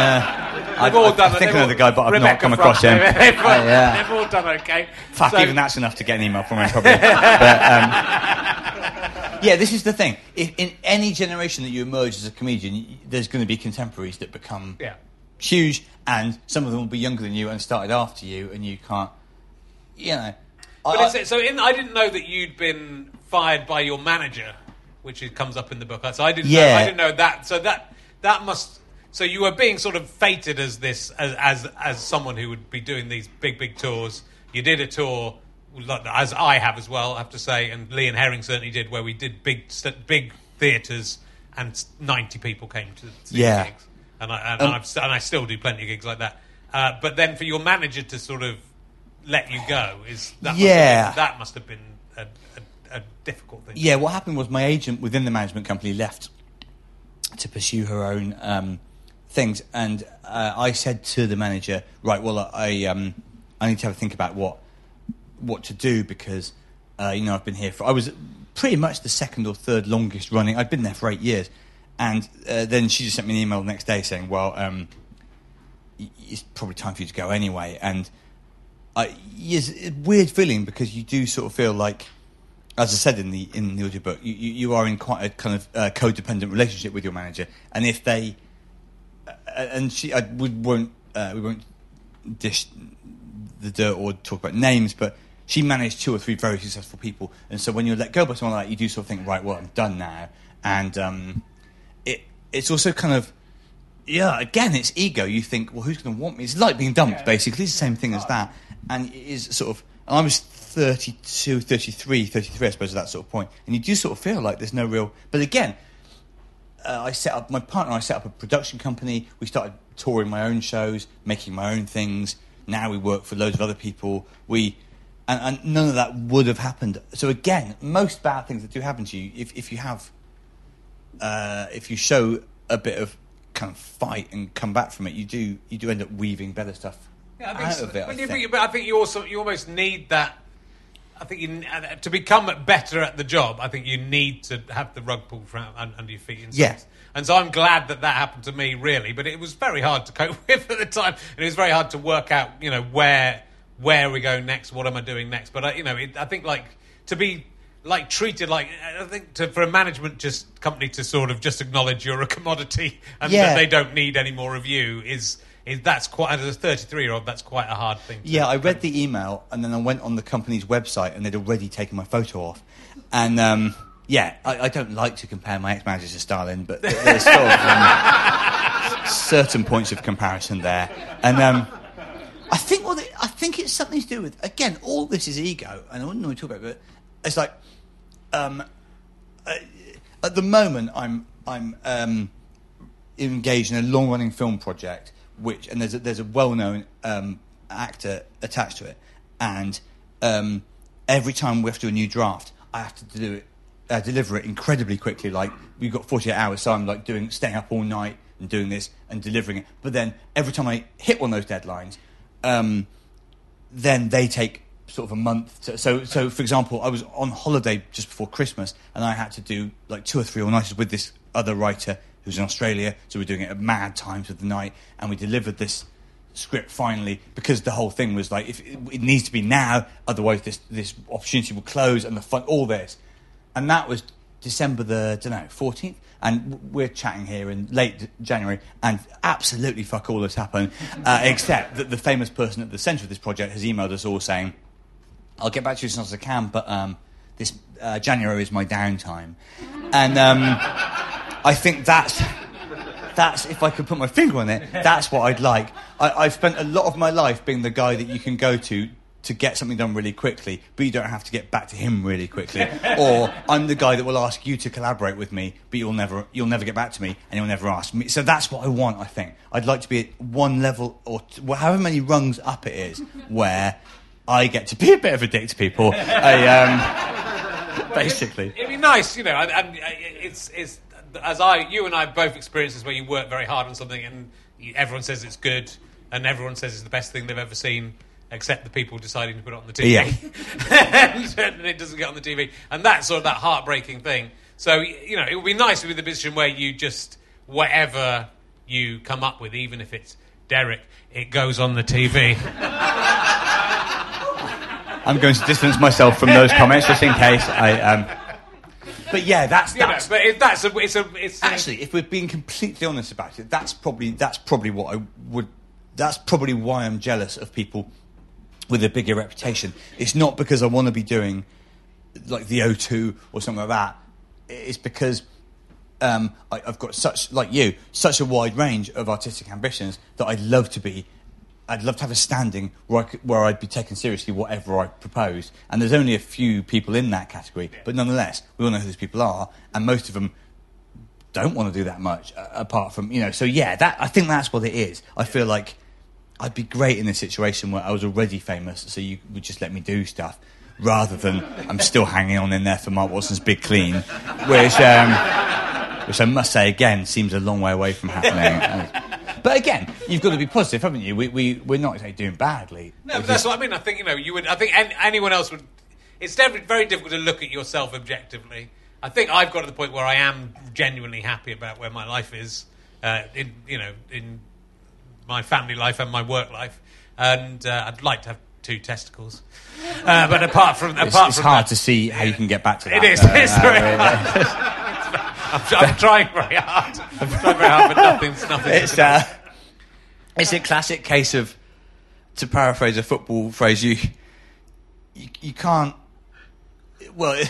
Uh, they've I, all I, done I it. think They've another all- guy, but I've Rebecca not come across him. Frost, they've, all, Oh, yeah. they've all done okay. Fuck, So- even that's enough to get an email from him, probably. But, um, yeah, this is the thing. If, in any generation that you emerge as a comedian, y- there's going to be contemporaries that become Yeah. huge, and some of them will be younger than you and started after you, and you can't, you know. But I- it's, so in, I didn't know that you'd been fired by your manager, which is, comes up in the book. So I didn't. Know, Yeah. I didn't know that. So that that must. So you were being sort of fated as this, as as as someone who would be doing these big big tours. You did a tour, like- as I have as well, I have to say, and Lee and Herring certainly did, where we did big st- big theatres and ninety people came to see Yeah. the gigs. And I and, Um, I've, and I still do plenty of gigs like that. Uh, but then for your manager to sort of let you go is that Yeah. must have been, that must have been a, a, a difficult thing. Yeah, what happened was my agent within the management company left to pursue her own um, things, and uh, I said to the manager, right, well, I um, I need to have a think about what what to do, because uh, you know, I've been here for I was pretty much the second or third longest running. I'd been there for eight years, and uh, then she just sent me an email the next day saying, well, um, it's probably time for you to go anyway. And I, it's a weird feeling, because you do sort of feel like, as I said in the in the audiobook, you, you, you are in quite a kind of uh, codependent relationship with your manager, and if they uh, and she, I we won't uh, we won't dish the dirt or talk about names, but she managed two or three very successful people, and so when you're let go by someone like that, you do sort of think, right, well, I'm done now, and um, it it's also kind of. Yeah, again, it's ego. You think, well, who's going to want me? It's like being dumped, basically. It's the same thing as that. And it is sort of... And I was thirty-two, thirty-three, thirty-three, I suppose, at that sort of point. And you do sort of feel like there's no real... But again, uh, I set up... My partner and I set up a production company. We started touring my own shows, making my own things. Now we work for loads of other people. We... And, and none of that would have happened. So again, most bad things that do happen to you, if, if you have... Uh, if you show a bit of... kind of fight and come back from it, you do you do end up weaving better stuff Yeah, I think out so. of it. But, I you, think. but I think you also you almost need that. I think you, uh, to become better at the job, I think you need to have the rug pulled from un, under your feet. In Yeah. sense. And so I'm glad that that happened to me, really. But it was very hard to cope with at the time, and it was very hard to work out, you know, where where we go next, what am I doing next. But I, you know, it, I think like to be. Like treated like I think to, for a management just company to sort of just acknowledge you're a commodity and Yeah. that they don't need any more of you is is that's quite as a thirty-three year old that's quite a hard thing. To, Yeah, I read the email and then I went on the company's website and they'd already taken my photo off. And um, yeah, I, I don't like to compare my ex-managers to Stalin, but there- there's sort of um, certain points of comparison there. And um, I think what it, I think it's something to do with, again, all this is ego, and I wouldn't normally talk about it, but it's like. Um, uh, at the moment, I'm I'm um, engaged in a long-running film project, which and there's a, there's a well-known um, actor attached to it, and um, every time we have to do a new draft, I have to do it, uh, deliver it incredibly quickly. Like we've got forty-eight hours, so I'm like doing staying up all night and doing this and delivering it. But then every time I hit one of those deadlines, um, then they take sort of a month. To, so, so for example, I was on holiday just before Christmas, and I had to do like two or three all-nighters with this other writer who's in Australia. So we're doing it at mad times of the night, and we delivered this script finally, because the whole thing was like, if it, it needs to be now, otherwise this this opportunity will close, and the fun, all this, and that was December the I don't know fourteenth, and we're chatting here in late January, and absolutely fuck all has happened, uh, except that the famous person at the centre of this project has emailed us all saying, "I'll get back to you as soon as I can, but um, this uh, January is my downtime," and um, I think that's. That's, if I could put my finger on it, that's what I'd like. I, I've spent a lot of my life being the guy that you can go to to get something done really quickly, but you don't have to get back to him really quickly. Or I'm the guy that will ask you to collaborate with me, but you'll never you'll never get back to me, and you'll never ask me. So that's what I want, I think. I'd like to be at one level, or t- however many rungs up it is, where I get to be a bit of a dick to people. I, um, basically. It'd be nice, you know, and, and it's... it's as I, you and I have both experienced this, where you work very hard on something and you, everyone says it's good and everyone says it's the best thing they've ever seen, except the people deciding to put it on the T V. Yeah. And it doesn't get on the T V. And that's sort of that heartbreaking thing. So, you know, it would be nice to be in the position where you just, whatever you come up with, even if it's Derek, it goes on the T V. I'm going to distance myself from those comments just in case I... Um, But yeah, that's, that's you know, but it, that's a, it's a it's actually, a, if we're being completely honest about it, that's probably that's probably what I would. That's probably why I'm jealous of people with a bigger reputation. It's not because I want to be doing like the O two or something like that. It's because um, I, I've got such, like you, such a wide range of artistic ambitions that I'd love to be. I'd love to have a standing where, I could, where I'd be taken seriously whatever I proposed. And there's only a few people in that category. But nonetheless, we all know who those people are. And most of them don't want to do that much, uh, apart from, you know. So, yeah, that I think that's what it is. I feel like I'd be great in a situation where I was already famous, so you would just let me do stuff, rather than I'm still hanging on in there for Mark Watson's Big Clean, which, um, which I must say, again, seems a long way away from happening. But again, you've got to be positive, haven't you? We, we, we're not exactly doing badly. No, but that's what I mean. I think, you know, you would. I think any, anyone else would... It's definitely very difficult to look at yourself objectively. I think I've got to the point where I am genuinely happy about where my life is, uh, in, you know, in my family life and my work life. And uh, I'd like to have two testicles. Uh, but apart from... It's, apart it's from hard that, to see how you can get back to that. It is. Uh, it's uh, very uh, hard. I'm, I'm trying very hard. I'm trying very hard, but nothing's nothing. It's uh, it's a classic case of, to paraphrase a football phrase, you you, you can't. Well,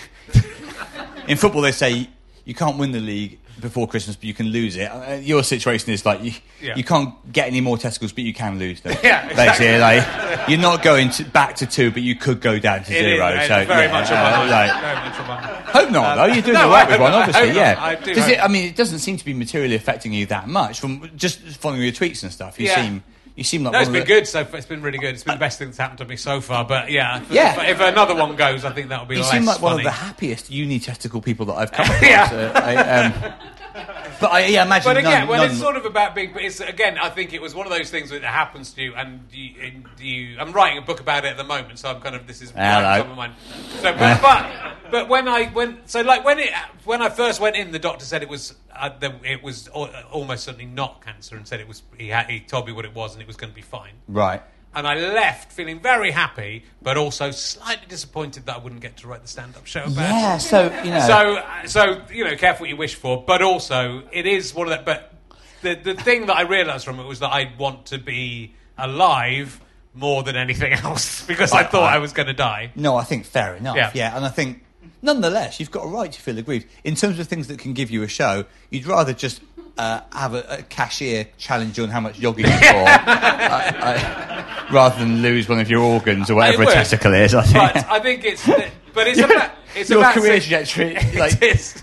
in football they say you can't win the league before Christmas, but you can lose it. Uh, your situation is like you, yeah. you can't get any more testicles, but you can lose them. Yeah, exactly. Basically, like you're not going to, back to two, but you could go down to it zero. Is, so very, yeah, much uh, uh, like, very much on my mind. Hope not, um, though. You're doing no, all right I with one, not. obviously. I Yeah. I do Does hope it? I mean, it doesn't seem to be materially affecting you that much from just following your tweets and stuff. You Yeah. seem. You seem like No, one it's of been the, good. So far. It's been really good. It's been the best thing that's happened to me so far. But yeah, if, Yeah. if, if another one goes, I think that'll be You less seem like one funny. of the happiest uni-testicle people that I've come across. Yeah. Uh, I, um, but I yeah, imagine. But again, none, well, none, it's sort of about being. But it's again, I think it was one of those things that happens to you, and you. And you I'm writing a book about it at the moment, so I'm kind of this is right on top of mine. So, but, but but when I when so like when it when I first went in, the doctor said it was uh, the, it was al- almost certainly not cancer, and said it was he had, he told me what it was, and it was going to be fine. Right. And I left feeling very happy, but also slightly disappointed that I wouldn't get to write the stand-up show about Yeah, it. so, you know. So, so you know, careful what you wish for. But also, it is one of that. But the the thing that I realised from it was that I want to be alive more than anything else because I, I- thought I- I was going to die. No, I think fair enough. Yeah. Yeah. and I think nonetheless you've got a right to feel aggrieved. In terms of things that can give you a show, you'd rather just uh, have a, a cashier challenge you on how much yoga you pour, I, I, rather than lose one of your organs or whatever I a would. testicle is. I think. But I think it's. But it's about. It's Your about career saying- trajectory, like- it is.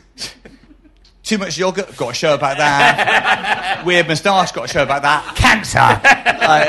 Too much yoga, got a show about that. Weird moustache, got a show about that. Cancer. uh,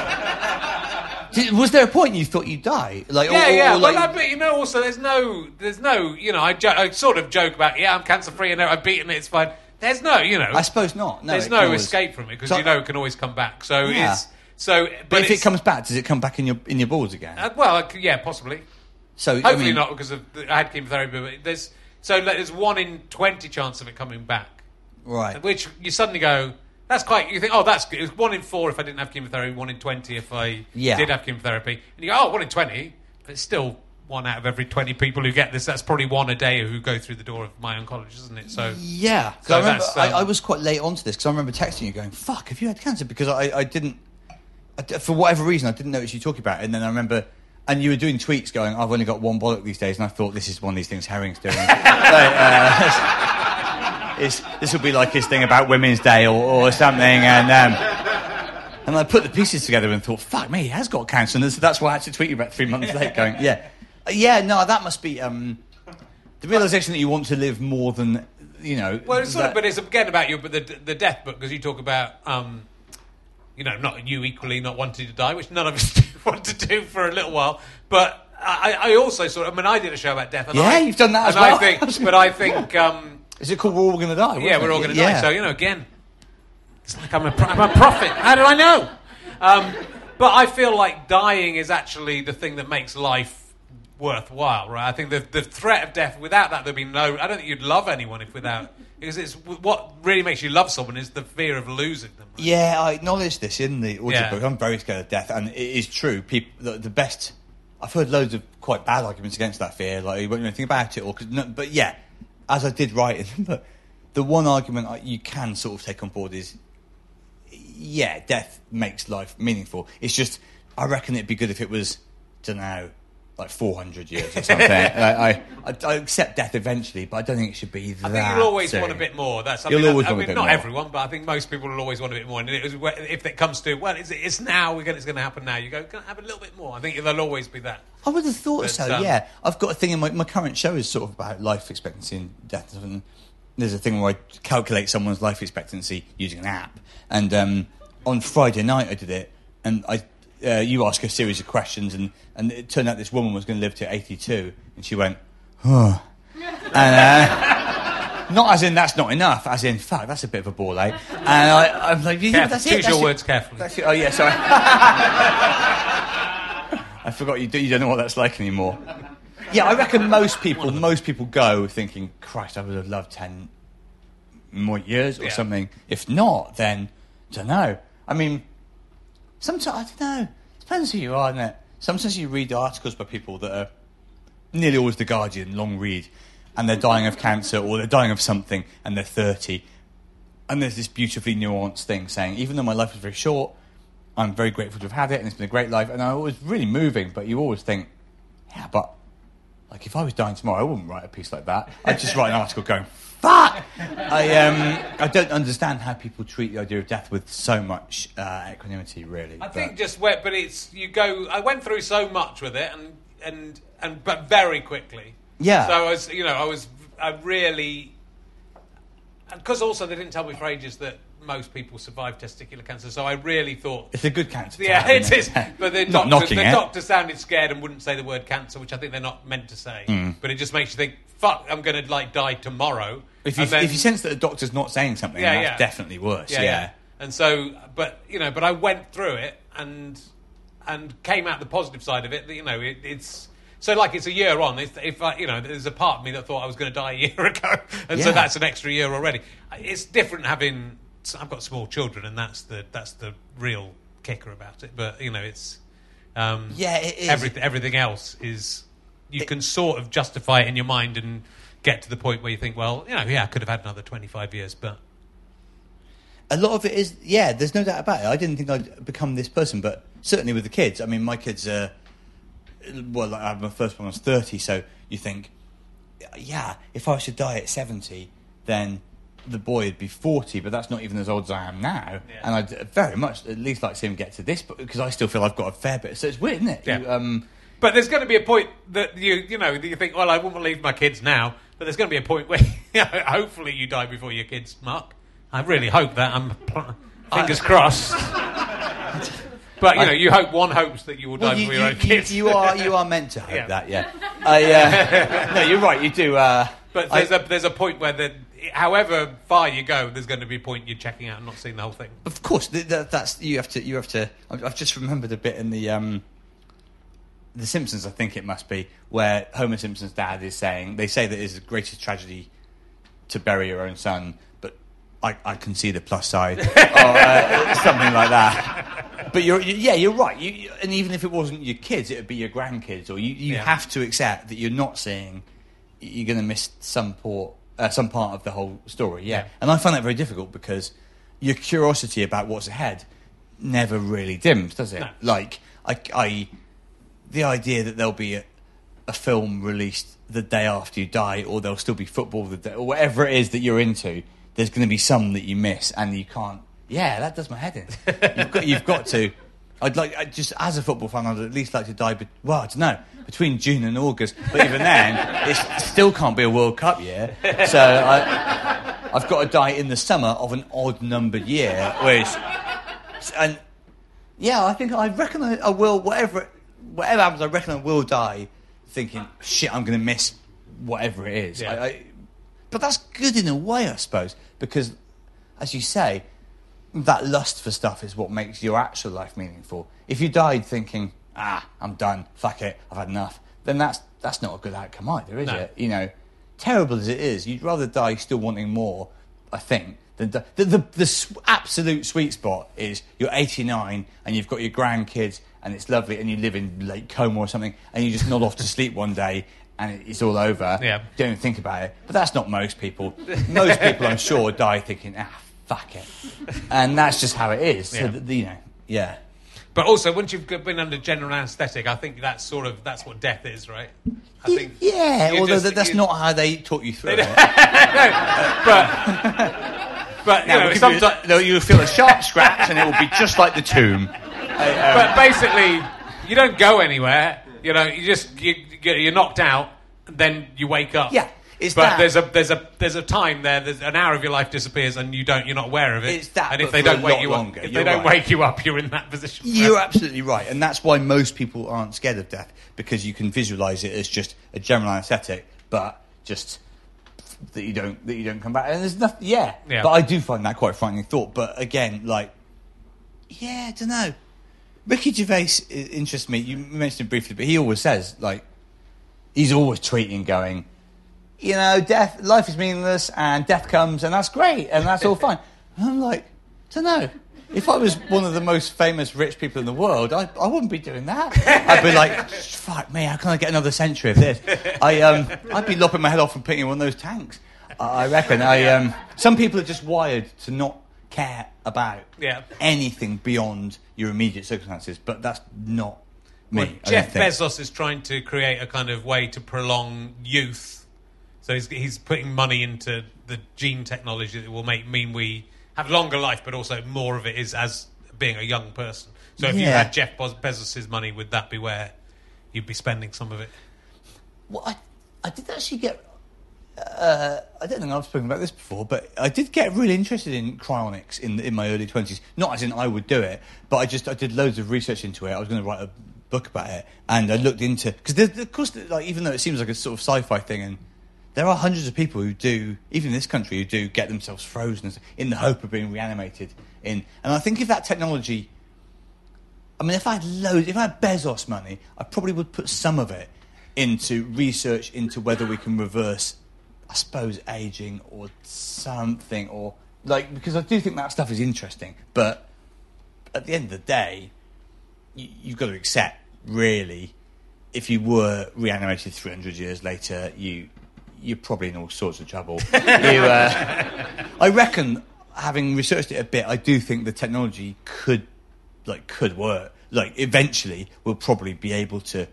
it's... Did, was there a point you thought you'd die? Like, Yeah, or, or, yeah, like... but, I, but you know, also there's no, there's no, you know, I, jo- I sort of joke about, yeah, I'm cancer free and I've beaten it, it's fine. there's no, you know, I suppose not. No, there's it no can always- escape from it because So- you know it can always come back. So Yeah. it's so. But, But if it it's- comes back, does it come back in your in your balls again? uh, well, uh, yeah, possibly. So Hopefully I mean, not because of the, I had chemotherapy. But there's so like, there's one in twenty chance of it coming back. right. Which you suddenly go, that's quite. You think, oh, that's good. It was one in four if I didn't have chemotherapy, one in twenty if I Yeah. did have chemotherapy. And you go, oh, one in twenty, but it's still one out of every twenty people who get this. That's probably one a day who go through the door of my oncologist, isn't it? So Yeah, 'cause So I remember that's, I, um, I was quite late onto this because I remember texting you going, "Fuck, have you had cancer?" Because I, I didn't, I d for whatever reason, I didn't notice you talking about it. And then I remember, and you were doing tweets going, "I've only got one bollock these days," and I thought this is one of these things Herring's doing. so, uh, it's, this will be like his thing about Women's Day or, or something, and. Um, And I put the pieces together and thought, fuck me, he has got cancer. And that's why I had to tweet you about three months late going, yeah. Uh, Yeah, no, that must be um, the realisation that you want to live more than, you know. well, it's sort that- of, but it's again about your but the the death book because you talk about. Um, you know, not you equally not wanting to die, which none of us do want to do for a little while. But I, I also sort of, I mean, I did a show about death. And Yeah, I, you've done that as and well. I think, but I think, um, Is it called We're All Going to Die? yeah, wasn't we're it? all going to Yeah. die. So, you know, again, it's like I'm a, pro- I'm a prophet. How do I know? Um, but I feel like dying is actually the thing that makes life worthwhile, right? I think the, the threat of death, without that, there'd be no, I don't think you'd love anyone if without, because it's what really makes you love someone is the fear of losing them. Yeah, I acknowledge this in the audiobook. Yeah. I'm very scared of death, and it is true. People, the, the best. I've heard loads of quite bad arguments against that fear, like you won't know anything about it, or cause, no, but yeah, as I did write it, but the one argument I, you can sort of take on board is, yeah, death makes life meaningful. It's just, I reckon it'd be good if it was, don't know, like four hundred years or something. like, I, I, I accept death eventually, but I don't think it should be that. I think you'll always soon. want a bit more. That's You'll something always that, I want a mean, bit not more. everyone, but I think most people will always want a bit more. And it was, if it comes to, well, it's, it's now, we're gonna, it's going to happen now, you go, can I have a little bit more? I think there'll always be that. I would have thought But, so, um, yeah. I've got a thing in my, my current show is sort of about life expectancy and death. And there's a thing where I calculate someone's life expectancy using an app. And um, on Friday night I did it, and I uh, you ask a series of questions, and, and it turned out this woman was going to live to eighty-two, and she went, oh. and, uh, not as in that's not enough, as in, fuck, that's a bit of a ball, eh? And I, I'm like, yeah, Careful. that's it. Choose that's your it. words carefully. That's it. Oh, yeah, sorry. I forgot you, do, you don't know what that's like anymore. Yeah, I reckon most people most people go thinking, Christ, I would have loved ten more years or Yeah. something. If not, then, don't know. I mean, sometimes, I don't know. Depends who you are, doesn't it? Sometimes you read articles by people that are nearly always The Guardian, long read, and they're dying of cancer or they're dying of something and they're thirty. And there's this beautifully nuanced thing saying, even though my life was very short, I'm very grateful to have had it and it's been a great life. And I was really moving, but you always think, yeah, but like if I was dying tomorrow, I wouldn't write a piece like that. I'd just write an article going, fuck! I um I don't understand how people treat the idea of death with so much uh, equanimity, really. I but- think just where, but it's, you go, I went through so much with it, and, and, and but very quickly. Yeah. So I was, you know, I was, I really, because also they didn't tell me for ages that most people survive testicular cancer, so I really thought... It's a good cancer. Yeah, type, it isn't is. But the, Not doctor, knocking the it. doctor sounded scared and wouldn't say the word cancer, which I think they're not meant to say. Mm. But it just makes you think, fuck, I'm going to like die tomorrow. If you, And then- if you sense that the doctor's not saying something, Yeah, that's yeah. definitely worse. Yeah, Yeah, yeah. And so, but you know, but I went through it and and came out the positive side of it. that, You know, it, it's so like it's a year on. If, if I, you know, there's a part of me that thought I was going to die a year ago, and so Yeah. that's an extra year already. It's different having. I've got small children, and that's the that's the real kicker about it. But you know, it's um, Yeah, it is. Everything everything else is you can sort of justify it in your mind and get to the point where you think, well, you know, yeah, I could have had another twenty-five years, but. a lot of it is, yeah, there's no doubt about it. I didn't think I'd become this person, but certainly with the kids. I mean, my kids are, well, I had my first one when I was thirty, so you think, yeah, if I was to die at seventy, then the boy would be forty, but that's not even as old as I am now. Yeah. And I'd very much at least like to see him get to this, because I still feel I've got a fair bit. So it's weird, isn't it? Yeah. You, um, But there's going to be a point that you you know that you think, well, I wouldn't leave my kids now. But there's going to be a point where you know, hopefully you die before your kids, Mark. I really hope that. I'm pl- fingers crossed. But you know, you hope one hopes that you will die well, you, before your you, own kids. you, you are you are meant to hope Yeah. that, yeah. I, uh, no, you're right. You do. Uh, But I- there's a there's a point where the, however far you go, there's going to be a point you're checking out and not seeing the whole thing. Of course, th- th- that's you have to. You have to. I've I've just remembered a bit in the um, the Simpsons. I think it must be where Homer Simpson's dad is saying they say that it's the greatest tragedy to bury your own son, but I, I can see the plus side, or uh, something like that. But you're, you, yeah, you're right. You, you, and even if it wasn't your kids, it would be your grandkids, or you, you Yeah. have to accept that you're not seeing. You're going to miss some part, uh, some part of the whole story. Yeah. Yeah. And I find that very difficult because your curiosity about what's ahead never really dims, does it? No. Like I, I, the idea that there'll be a, a film released the day after you die, or there'll still be football the day, or whatever it is that you're into. There's going to be some that you miss, and you can't. Yeah, that does my head in. You've got, you've got to. I'd like I just as a football fan, I'd at least like to die. But well, I don't know, between June and August. But even then, it still can't be a World Cup year. So I, I've got to die in the summer of an odd numbered year, which and yeah, I think I reckon I, I will. Whatever whatever happens, I reckon I will die thinking, shit, I'm going to miss whatever it is. Yeah. I, I, but that's good in a way, I suppose, because as you say, that lust for stuff is what makes your actual life meaningful. If you died thinking, ah, I'm done, fuck it, I've had enough, then that's that's not a good outcome either, is No. it? You know, terrible as it is, you'd rather die still wanting more, I think. than die. The, the, the s- absolute sweet spot is you're eighty-nine and you've got your grandkids and it's lovely and you live in Lake Como or something and you just nod off to sleep one day and it's all over. Yeah. Don't even think about it. But that's not most people. Most people, I'm sure, die thinking, ah, fuck it. And that's just how it is. Yeah. So, that, you know, yeah. But also, once you've been under general anaesthetic, I think that's sort of that's what death is, right? I think. Yeah, you although just- that that's you- not how they taught you through it. But but you Now, know, we'll give sometimes. you, no, you'll feel a sharp scratch and it will be just like the tomb. But basically, you don't go anywhere. You know, you just you, you're knocked out, and then you wake up. Yeah, it's but that. there's a there's a there's a time there. There's an hour of your life disappears, and you don't. You're not aware of it. It's that, And if but they for a don't wake lot you longer. up, if You're they don't right. wake you up, you're in that position. You're forever. absolutely right, and that's why most people aren't scared of death, because you can visualise it as just a general anaesthetic, but just that you don't that you don't come back. And there's nothing, yeah. Yeah. But I do find that quite a frightening thought. But again, like, yeah, I don't know. Ricky Gervais i- interests me. You mentioned it briefly, but he always says, like, he's always tweeting, going, you know, death, life is meaningless, and death comes, and that's great, and that's all fine. And I'm like, don't know. If I was one of the most famous rich people in the world, I, I wouldn't be doing that. I'd be like, fuck me, how can I get another century of this? I, um, I'd be lopping my head off and putting in one of those tanks. I, I reckon. I, um, some people are just wired to not care about Yeah. anything beyond your immediate circumstances, but that's not me. Well, I don't Jeff think. Bezos is trying to create a kind of way to prolong youth. So he's, he's putting money into the gene technology that will make mean we have longer life, but also more of it is as being a young person. So if you Yeah. had Jeff Bez- Bezos' money, would that be where you'd be spending some of it? Well, I, I did actually get. Uh, I don't think I've spoken about this before, but I did get really interested in cryonics in in my early twenties. Not as in I would do it, but I just I did loads of research into it. I was going to write a book about it, and I looked into because of course, like even though it seems like a sort of sci-fi thing, and there are hundreds of people who do, even in this country, who do get themselves frozen in the hope of being reanimated. In and I think if that technology, I mean, if I had loads, if I had Bezos money, I probably would put some of it into research into whether we can reverse, I suppose, aging or something, or like, because I do think that stuff is interesting. But at the end of the day, you, you've got to accept, really, if you were reanimated three hundred years later, you you're probably in all sorts of trouble. you, uh, I reckon, having researched it a bit, I do think the technology could, like, could work. Like, eventually, we'll probably be able to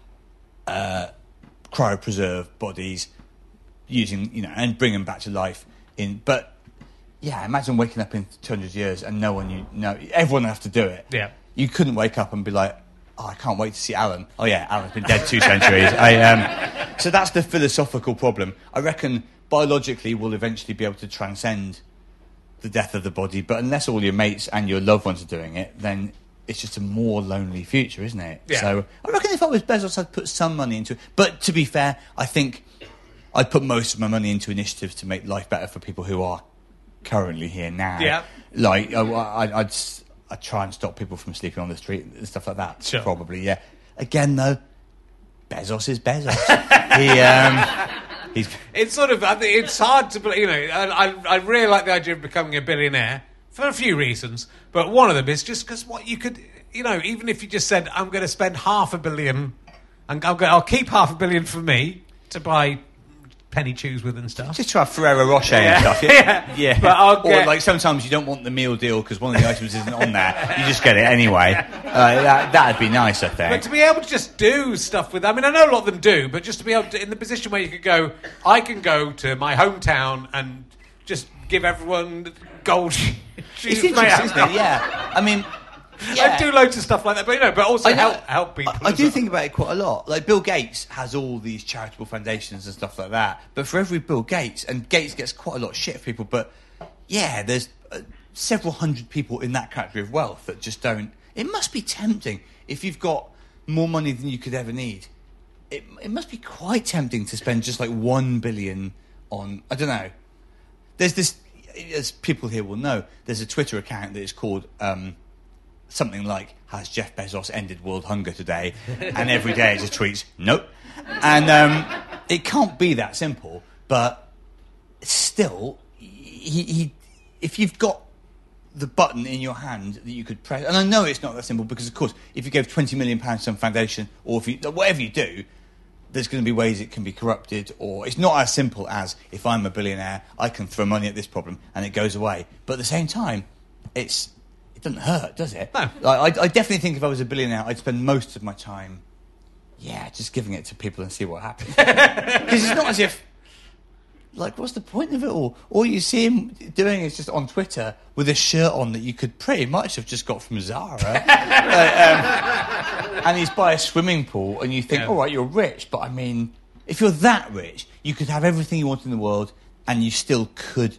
uh, cryopreserve bodies using, you know, and bring them back to life. In, but yeah, imagine waking up in two hundred years and no one you know, everyone would have to do it. Yeah. You couldn't wake up and be like, oh, I can't wait to see Alan. Oh yeah, Alan's been dead two centuries. I, um, so that's the philosophical problem. I reckon biologically we'll eventually be able to transcend the death of the body, but unless all your mates and your loved ones are doing it, then it's just a more lonely future, isn't it? Yeah. So I reckon if I was Bezos, I'd put some money into it. But to be fair, I think I'd put most of my money into initiatives to make life better for people who are currently here now. Yeah. Like, I, I, I'd, I'd try and stop people from sleeping on the street and stuff like that. Sure. Probably, yeah. Again, though, Bezos is Bezos. he, um, he's... It's sort of, I think it's hard to believe, you know, I, I, I really like the idea of becoming a billionaire for a few reasons, but one of them is just because what you could, you know, even if you just said, I'm going to spend half a billion, and I'll, go, I'll keep half a billion for me to buy penny chews with and stuff. Just try Ferrero Rocher Yeah. and stuff. Yeah. Yeah. yeah. But I'll or get- like sometimes you don't want the meal deal because one of the items isn't on there. You just get it anyway. Uh, that, that'd be nice, I think. But to be able to just do stuff with, I mean, I know a lot of them do, but just to be able to, in the position where you could go, I can go to my hometown and just give everyone gold shoes. It's interesting, isn't it? Yeah. I mean... Yeah. I do loads of stuff like that, but you know, but also I know- help help people. I, I as do well. think about it quite a lot. Like Bill Gates has all these charitable foundations and stuff like that. But for every Bill Gates, and Gates gets quite a lot of shit for people, but yeah, there's uh, several hundred people in that category of wealth that just don't. It must be tempting if you've got more money than you could ever need. It it must be quite tempting to spend just like one billion on. I don't know. There's this, as people here will know, there's a Twitter account that is called. Um, Something like, has Jeff Bezos ended world hunger today? And every day it just tweets, nope. And um, it can't be that simple, but still, he, he, if you've got the button in your hand that you could press, and I know it's not that simple because, of course, if you gave twenty million pounds to some foundation, or if you, whatever you do, there's going to be ways it can be corrupted, or it's not as simple as, if I'm a billionaire, I can throw money at this problem and it goes away. But at the same time, it's... It doesn't hurt, does it? No. Like, I, I definitely think if I was a billionaire, I'd spend most of my time, yeah, just giving it to people and see what happens. Because it's not as if, like, what's the point of it all? All you see him doing is just on Twitter with a shirt on that you could pretty much have just got from Zara. uh, um, and he's by a swimming pool, and you think, Yeah. all right, you're rich, but I mean, if you're that rich, you could have everything you want in the world, and you still could...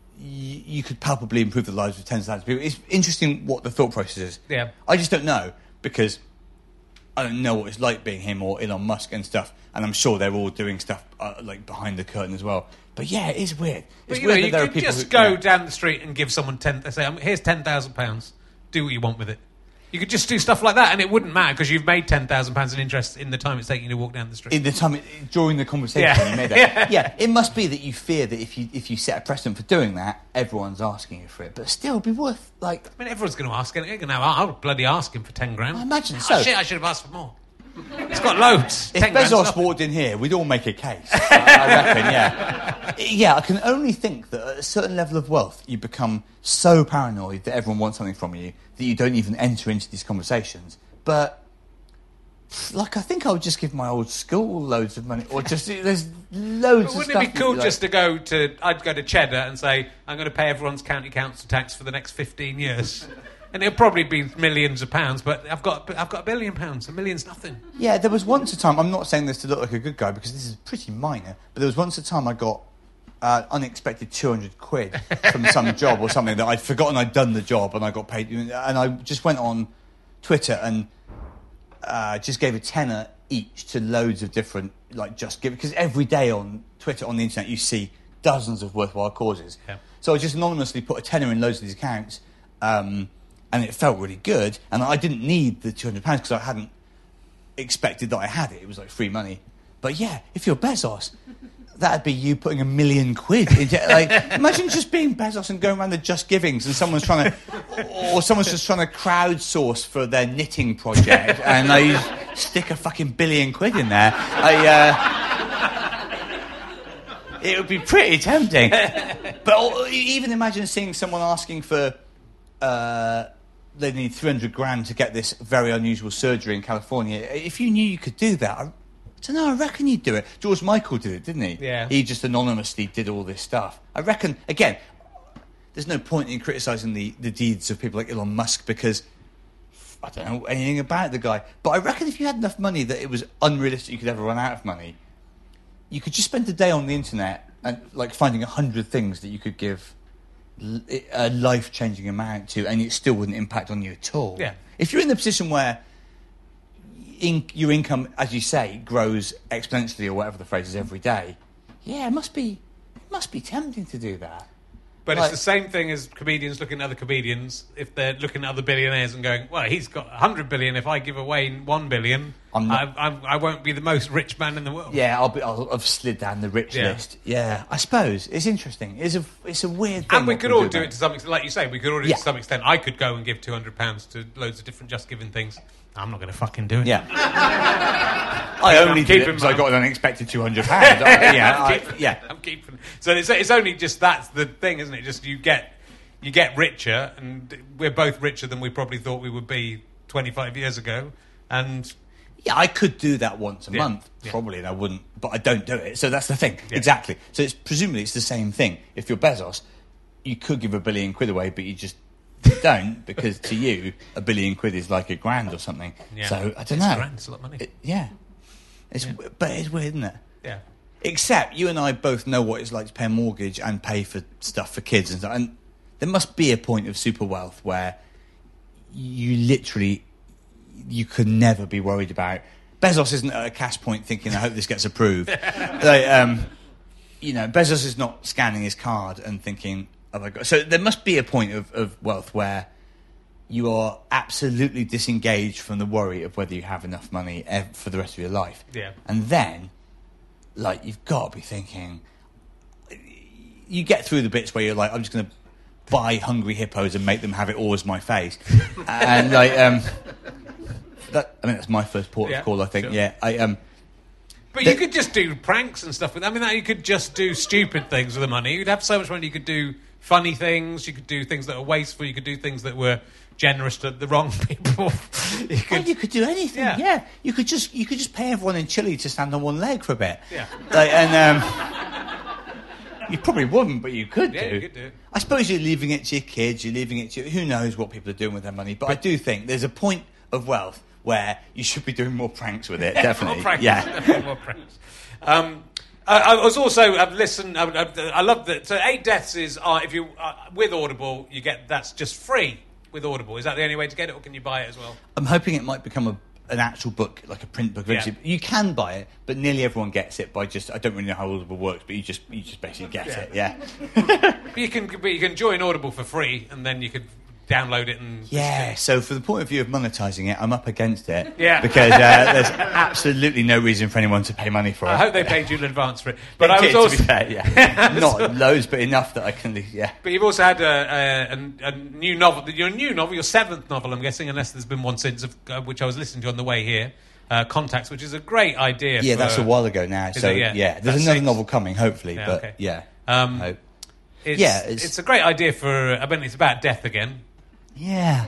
you could palpably improve the lives of tens of thousands of people. It's interesting what the thought process is. Yeah. I just don't know, because I don't know what it's like being him or Elon Musk and stuff, and I'm sure they're all doing stuff uh, like behind the curtain as well. But yeah, it is weird. But It's you know, weird that you there are could people just who, go yeah. down the street and give someone ten. They say, um, "Here's ten thousand pounds. Do what you want with it." You could just do stuff like that, and it wouldn't matter because you've made ten thousand pounds in interest in the time it's taking you to walk down the street. In the time it, during the conversation, Yeah. you made that. Yeah. yeah, it must be that you fear that if you if you set a precedent for doing that, everyone's asking you for it. But still, it'd be worth like. I mean, everyone's going to ask. They're going to. I'll bloody ask him for ten grand. I imagine Oh, so. shit, I should have asked for more. It's got loads. If ten grand's Bezos nothing. walked in here, we'd all make a case. I, I reckon, yeah. Yeah, I can only think that at a certain level of wealth, you become so paranoid that everyone wants something from you that you don't even enter into these conversations. But, like, I think I would just give my old school loads of money, or just, there's loads But of wouldn't stuff. it be cool that, like- just to go to... I'd go to Cheddar and say, I'm going to pay everyone's county council tax for the next fifteen years. And it'll probably be millions of pounds, but I've got I've got a billion pounds. A million's nothing. Yeah, there was once a time, I'm not saying this to look like a good guy because this is pretty minor, but there was once a time I got uh, unexpected two hundred quid from some job or something that I'd forgotten I'd done the job and I got paid. And I just went on Twitter and uh, just gave a tenner each to loads of different, like, just give, because every day on Twitter, on the internet, you see dozens of worthwhile causes. Yeah. So I just anonymously put a tenner in loads of these accounts. Um, and it felt really good, and I didn't need the two hundred pounds because I hadn't expected that I had it. It was like free money. But yeah, if you're Bezos, that'd be you putting a million quid into, like, imagine just being Bezos and going around the Just Givings and someone's trying to, or someone's just trying to crowdsource for their knitting project and they stick a fucking billion quid in there. I, uh, it would be pretty tempting. But even imagine seeing someone asking for, uh, they need three hundred grand to get this very unusual surgery in California. If you knew you could do that, I, I don't know, I reckon you'd do it. George Michael did it, didn't he? Yeah. He just anonymously did all this stuff. I reckon, again, there's no point in criticising the, the deeds of people like Elon Musk because I don't know anything about the guy. But I reckon if you had enough money that it was unrealistic you could ever run out of money, you could just spend a day on the internet and, like, finding a hundred things that you could give a life-changing amount to, and it still wouldn't impact on you at all. Yeah. If you're in the position where in, your income, as you say, grows exponentially or whatever the phrase is every day, Yeah, it must be, it must be tempting to do that. But Like- it's the same thing as comedians looking at other comedians. If they're looking at other billionaires and going, well, he's got one hundred billion. If I give away one billion, I'm not- I, I, I won't be the most rich man in the world. Yeah, I'll be. I'll, I've slid down the rich Yeah. list. Yeah, I suppose it's interesting. It's a. It's a weird thing. And we what could people all do about it to some extent. Like you say, we could all do it Yeah. to some extent. I could go and give two hundred pounds to loads of different Just Giving things. I'm not going to fucking do it. Yeah. I only I'm did it keeping because I mine. got an unexpected two hundred pounds. Yeah, I'm I, keeping- yeah. I'm keeping. So it's, it's only just that's the thing, isn't it? Just you get you get richer, and we're both richer than we probably thought we would be twenty-five years ago. And Yeah, I could do that once a Yeah. month, Yeah. probably, and I wouldn't, but I don't do it. So that's the thing. Yeah. Exactly. So it's presumably it's the same thing. If you're Bezos, you could give a billion quid away, but you just don't, because to you, a billion quid is like a grand or something. Yeah. So I don't It's know. a grand, it's a lot of money. It- yeah. It's w But it's weird, isn't it? yeah, Except you and I both know what it's like to pay a mortgage and pay for stuff for kids and stuff. And there must be a point of super wealth where you literally you could never be worried about. Bezos isn't at a cash point thinking, I hope this gets approved. like, um, you know, Bezos is not scanning his card and thinking, oh my God. So there must be a point of, of wealth where you are absolutely disengaged from the worry of whether you have enough money ev- for the rest of your life. Yeah. And then, like, you've got to be thinking, you get through the bits where you're like, I'm just going to buy hungry hippos and make them have it all as my face. and, like, um, that, I mean, that's my first port Yeah, of call, I think. sure. Yeah. I, um, but The- you could just do pranks and stuff with. I mean, that you could just do stupid things with the money. You'd have so much money. You could do funny things. You could do things that are wasteful. You could do things that were generous to the wrong people. you oh, could, you could do anything. Yeah. Yeah. You could just you could just pay everyone in Chile to stand on one leg for a bit. Yeah. Like, and um, you probably wouldn't, but you could Yeah, do. you could do. I suppose you're leaving it to your kids. You're leaving it to who knows what people are doing with their money. But, I do think there's a point of wealth where you should be doing more pranks with it. Definitely. More pranks, Yeah. definitely more pranks. Um, I, I was also I've listened. I, I, I love that. So eight deaths is uh, if you uh, with Audible you get that's just free with Audible. Is that the only way to get it, or can you buy it as well? I'm hoping it might become a, an actual book, like a print book eventually. Yeah. You can buy it, but nearly everyone gets it by just. I don't really know how Audible works, but you just you just basically get Yeah. it. Yeah. But you can but you can join Audible for free, and then you could download it and Yeah, so for the point of view of monetising it, I'm up against it. Yeah. Because uh, there's absolutely no reason for anyone to pay money for it. I hope they paid you in advance for it. But They I was did, also to be fair, yeah. Not loads, but enough that I can, yeah. But you've also had a, a, a new novel, your new novel, your seventh novel, I'm guessing, unless there's been one since, of, uh, which I was listening to on the way here, uh, Contacts, which is a great idea. Yeah, for, that's a while ago now. Is So, it? yeah, Yeah. there's That's another six. novel coming, hopefully, Yeah, but okay. yeah. Um, hope. It's, Yeah, it's, it's- a great idea for. I mean, it's about death again, Yeah.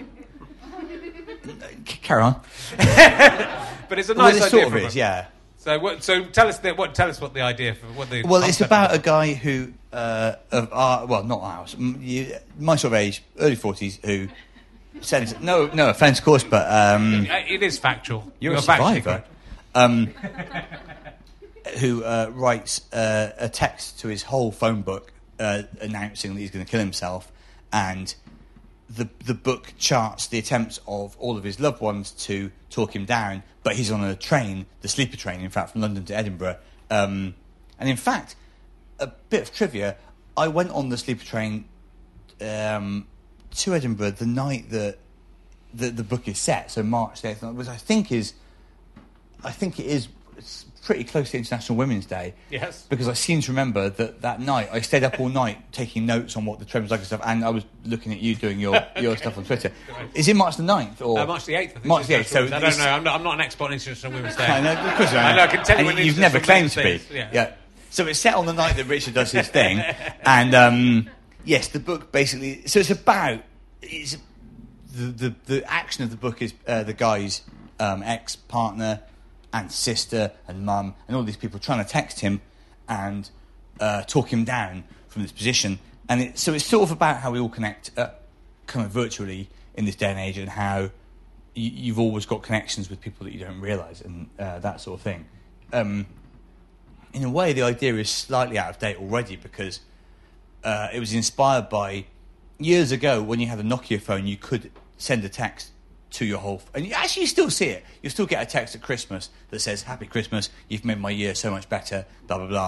C- Carry on. but it's a Well, nice it idea. sort of for is, a- yeah. So, what, so tell us the, what. Tell us what the idea for what the. Well, it's concept about is. a guy who, uh, of our, well, not ours, m- you, my sort of age, early forties, who sends, no, no offence, of course, but um, Uh, It is factual. you're, a factually survivor, correct. um, who uh, writes uh, a text to his whole phone book uh, announcing that he's going to kill himself, and the the book charts the attempts of all of his loved ones to talk him down, but he's on a train, the sleeper train, in fact, from London to Edinburgh. Um, and in fact, a bit of trivia, I went on the sleeper train um, to Edinburgh the night that the, the book is set, so March the eighth, which I think is, I think it is it's pretty close to International Women's Day. Yes. Because I seem to remember that that night I stayed up all night taking notes on what the train was like and stuff, and I was looking at you doing your, your stuff on Twitter. Is it March the ninth? Or Uh, March the eighth. I think March it's the eighth. So International Women's Day. I it's- don't know. I'm not, I'm not an expert on International Women's Day. I know, of course I know, I can tell you and when you've International never claimed Women's to Day be. is, yeah. So it's set on the night that Richard does his thing, and um, yes, the book basically. So it's about it's the the, the action of the book is uh, the guy's um, ex partner and sister and mum and all these people trying to text him and uh, talk him down from this position, and it, so it's sort of about how we all connect, uh, kind of virtually in this day and age, and how you, you've always got connections with people that you don't realise, and uh, that sort of thing. Um, in a way, the idea is slightly out of date already because uh, it was inspired by years ago when you had a Nokia phone, you could send a text to your whole... F- and you actually still see it. You still get a text at Christmas that says, Happy Christmas, you've made my year so much better, blah, blah, blah.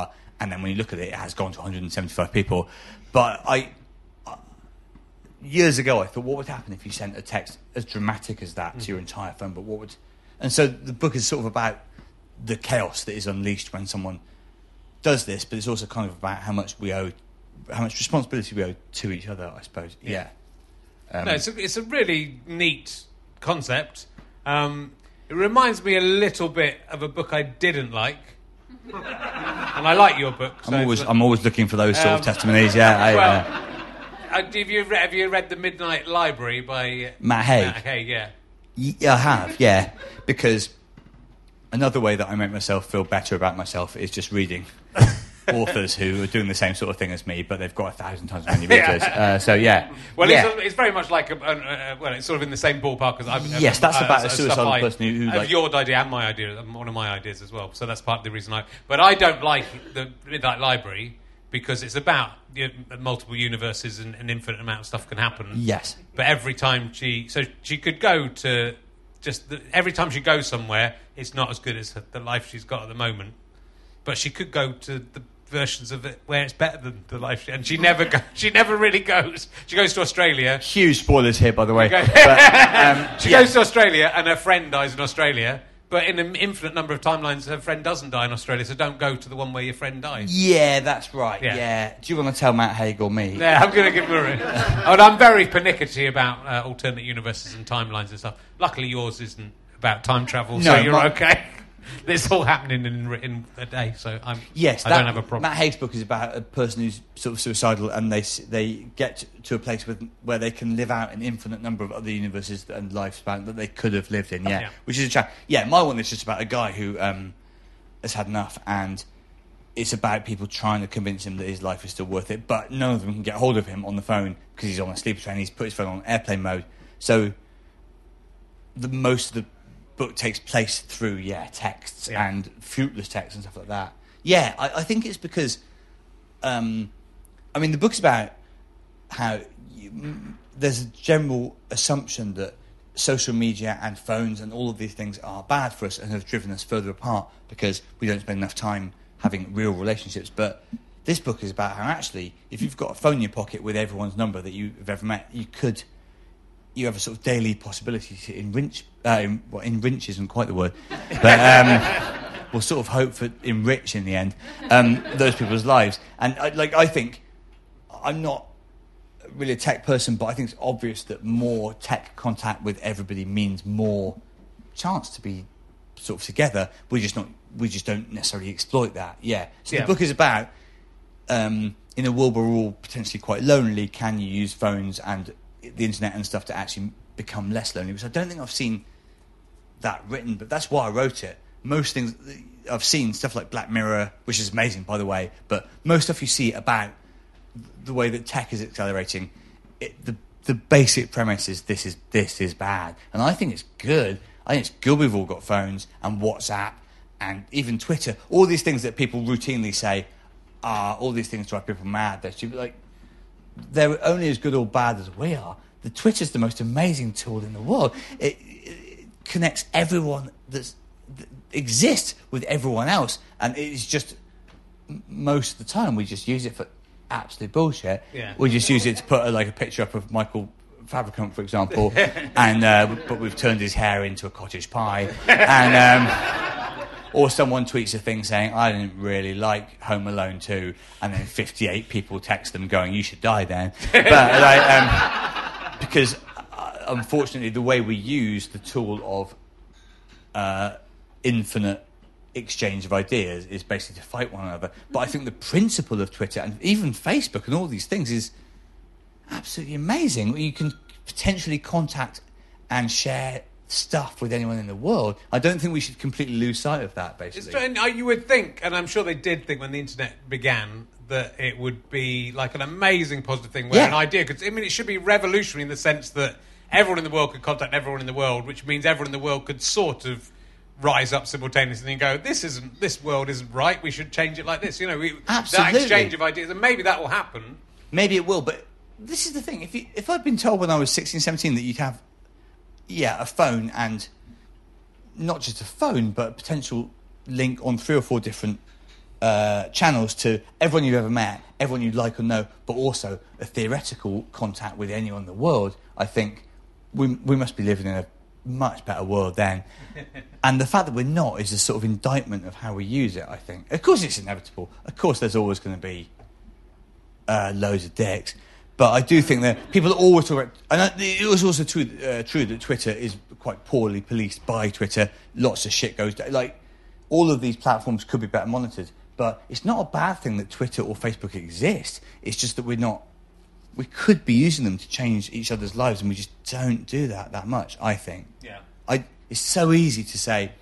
and then when you look at it, it has gone to one hundred seventy-five people. But I, uh, years ago, I thought, what would happen if you sent a text as dramatic as that mm. to your entire phone? But what would... And so the book is sort of about the chaos that is unleashed when someone does this, but it's also kind of about how much we owe, how much responsibility we owe to each other, I suppose. Yeah. yeah. Um, no, it's a, it's a really neat concept. Um, it reminds me a little bit of a book I didn't like. And I like your book. So I'm always I'm always looking for those sort um, of testimonies. Yeah. I, well, uh, have you read, have you read The Midnight Library by uh, Matt Haig? Matt Haig, yeah. Yeah, I have. Yeah, because another way that I make myself feel better about myself is just reading authors who are doing the same sort of thing as me, but they've got a thousand times as many readers. uh, so yeah. Well, yeah. It's, it's very much like a, uh, well, it's sort of in the same ballpark as I've. Yes, that's uh, about uh, a suicidal I, person who, who of like, your idea and my idea, one of my ideas as well. So that's part of the reason I. But I don't like the Midnight Library because it's about you know, multiple universes and an infinite amount of stuff can happen. Yes. But every time she, so she could go to. Just the, every time she goes somewhere, it's not as good as the life she's got at the moment. But she could go to the versions of it where it's better than the life, she, and she never go, she never really goes. She goes to Australia. Huge spoilers here, by the way. Go, but, um, she yeah. goes to Australia, and her friend dies in Australia. But in an infinite number of timelines, her friend doesn't die in Australia, so don't go to the one where your friend dies. Yeah, that's right. Yeah. Yeah. Do you want to tell Matt Haig or me? Yeah, I'm going to give her a... And I'm very pernickety about uh, alternate universes and timelines and stuff. Luckily, yours isn't about time travel, no, so you're my... okay. This all happening in, in a day, so I'm, yes, I that, don't have a problem. Matt Haig's book is about a person who's sort of suicidal, and they they get to a place with, where they can live out an infinite number of other universes and lifespan that they could have lived in. Yeah, yeah. which is a chat. Yeah, my one is just about a guy who um, has had enough, and it's about people trying to convince him that his life is still worth it, but none of them can get hold of him on the phone because he's on a sleeper train. He's put his phone on airplane mode, so the most of the book takes place through yeah texts yeah. and fruitless texts and stuff like that. Yeah, I, I think it's because, um, I mean, the book's about how you, there's a general assumption that social media and phones and all of these things are bad for us and have driven us further apart because we don't spend enough time having real relationships. But this book is about how actually, if you've got a phone in your pocket with everyone's number that you've ever met, you could. You have a sort of daily possibility to enrich. Uh, in, well, enrich isn't quite the word, but um, we'll sort of hope for enrich in the end um, those people's lives. And I, like, I think I'm not really a tech person, but I think it's obvious that more tech contact with everybody means more chance to be sort of together. We just not. We just don't necessarily exploit that. Yeah. So yeah. the book is about um, in a world where we're all potentially quite lonely. Can you use phones and the internet and stuff to actually become less lonely, which I don't think I've seen that written, but that's why I wrote it. Most things I've seen, stuff like Black Mirror, which is amazing, by the way, but most stuff you see about the way that tech is accelerating, it, the the basic premise is this is this is bad, and I think it's good. I think it's good we've all got phones and WhatsApp and even Twitter, all these things that people routinely say, ah, all these things drive people mad. They're stupid. Like, they're only as good or bad as we are. The Twitter's the most amazing tool in the world. It, it connects everyone that's, that exists with everyone else, and it's just most of the time we just use it for absolute bullshit. Yeah. We just use it to put a, like a picture up of Michael Fabricant, for example, and uh, but we've turned his hair into a cottage pie, and. Um, Or someone tweets a thing saying, I didn't really like Home Alone two, and then fifty-eight people text them going, you should die then. But like, um, because uh, unfortunately the way we use the tool of uh, infinite exchange of ideas is basically to fight one another. But I think the principle of Twitter and even Facebook and all these things is absolutely amazing. You can potentially contact and share stuff with anyone in the world. I don't think we should completely lose sight of that, basically. It's, and you would think, and I'm sure they did think when the internet began, that it would be like an amazing positive thing where yeah. an idea could... I mean, it should be revolutionary in the sense that everyone in the world could contact everyone in the world, which means everyone in the world could sort of rise up simultaneously and go, this isn't, this world isn't right, we should change it like this. You know, we, Absolutely. that exchange of ideas, and maybe that will happen. Maybe it will, but this is the thing. If you, if I'd been told when I was sixteen, seventeen that you'd have yeah, a phone, and not just a phone, but a potential link on three or four different uh, channels to everyone you've ever met, everyone you like or know, but also a theoretical contact with anyone in the world, I think we we must be living in a much better world then. And the fact that we're not is a sort of indictment of how we use it, I think. Of course it's inevitable. Of course there's always going to be uh, loads of dicks. But I do think that people always talk about... And it was also true, uh, true that Twitter is quite poorly policed by Twitter. Lots of shit goes down. Like, all of these platforms could be better monitored. But it's not a bad thing that Twitter or Facebook exist. It's just that we're not... We could be using them to change each other's lives, and we just don't do that that much, I think. Yeah. I, it's so easy to say,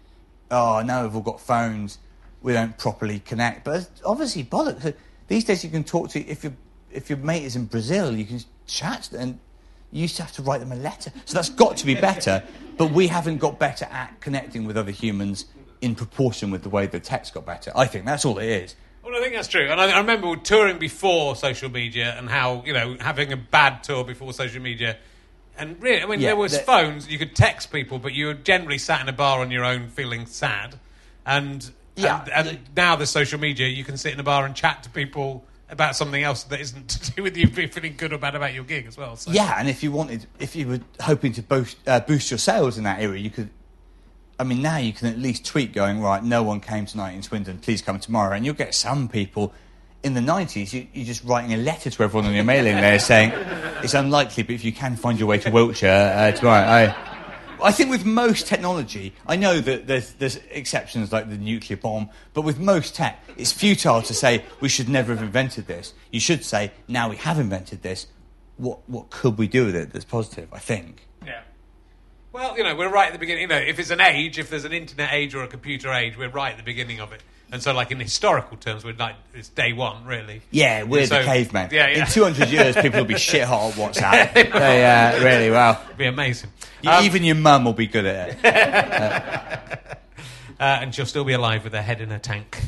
oh, now we've all got phones, we don't properly connect. But it's obviously bollocks. These days you can talk to... If, you, if your mate is in Brazil, you can chat, and you used to have to write them a letter. So that's got to be better, but we haven't got better at connecting with other humans in proportion with the way the text got better. I think that's all it is. Well, I think that's true. And I, I remember touring before social media and how, you know, having a bad tour before social media. And really, I mean, Yeah, there was the- phones, you could text people, but you were generally sat in a bar on your own feeling sad. And, Yeah, and, and now there's social media, you can sit in a bar and chat to people about something else that isn't to do with you feeling good or bad about your gig as well. So. Yeah, and if you wanted, if you were hoping to boost, uh, boost your sales in that era, you could... I mean, now you can at least tweet going, right, no one came tonight in Swindon, please come tomorrow. And you'll get some people... In the nineties, you, you're just writing a letter to everyone on your mailing there saying, it's unlikely, but if you can find your way to Wiltshire uh, tomorrow... I, I think with most technology, I know that there's, there's exceptions like the nuclear bomb, but with most tech, it's futile to say we should never have invented this. You should say, now we have invented this, what what could we do with it that's positive, I think. Yeah. Well, you know, we're right at the beginning. You know, if it's an age, if there's an internet age or a computer age, we're right at the beginning of it. And so, like, in historical terms, we're like, it's day one, really. Yeah, we're So- the cavemen. Yeah, yeah. In two hundred years, people will be shit hot on WhatsApp. They, uh, really, well. It'd be amazing. You, Um, even your mum will be good at it. uh, and she'll still be alive with her head in a tank.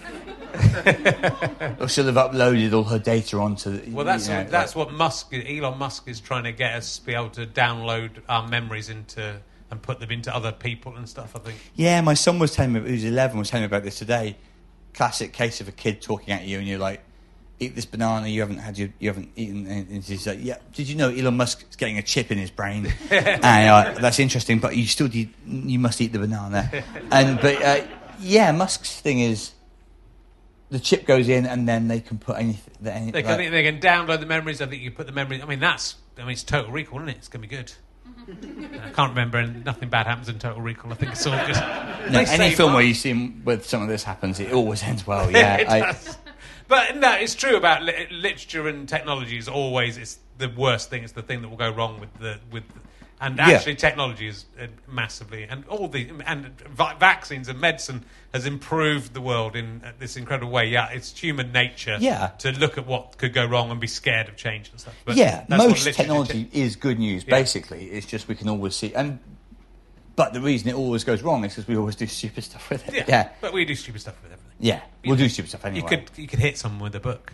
Or she'll have uploaded all her data onto... The, Well, that's you know, what, that's like- what Musk, Elon Musk, is trying to get us to be able to download our memories into and put them into other people and stuff. I think. Yeah, my son was telling me, who's eleven, was telling me about this today. Classic case of a kid talking at you, and you're like, "Eat this banana. You haven't had your, you haven't eaten." And he's like, "Yeah, did you know Elon Musk is getting a chip in his brain?" And uh, that's interesting, but you still need, you must eat the banana. And but uh, yeah, Musk's thing is the chip goes in, and then they can put anything. Any, They can, like- they can download the memories. I think you put the memories. I mean, that's. I mean, it's Total Recall, isn't it? It's going to be good. I can't remember, and nothing bad happens in Total Recall. I think it's all good. no, They any say film Mark- where you see him, where some of this happens, it always ends well. Yeah, it I- does. But no, it's true about li- literature and technology. Is always it's the worst thing. It's the thing that will go wrong with the with, and Yeah. actually technology is uh, massively and all the and va- vaccines and medicine has improved the world in uh, this incredible way. Yeah, it's human nature. Yeah. To look at what could go wrong and be scared of change and stuff. But yeah, that's what most literature technology te- is good news. Yeah. Basically, it's just we can always see, and but the reason it always goes wrong is because we always do stupid stuff with it. Yeah, Yeah, but we do stupid stuff with everything. yeah, we'll do stupid stuff anyway. You could you could hit someone with a book.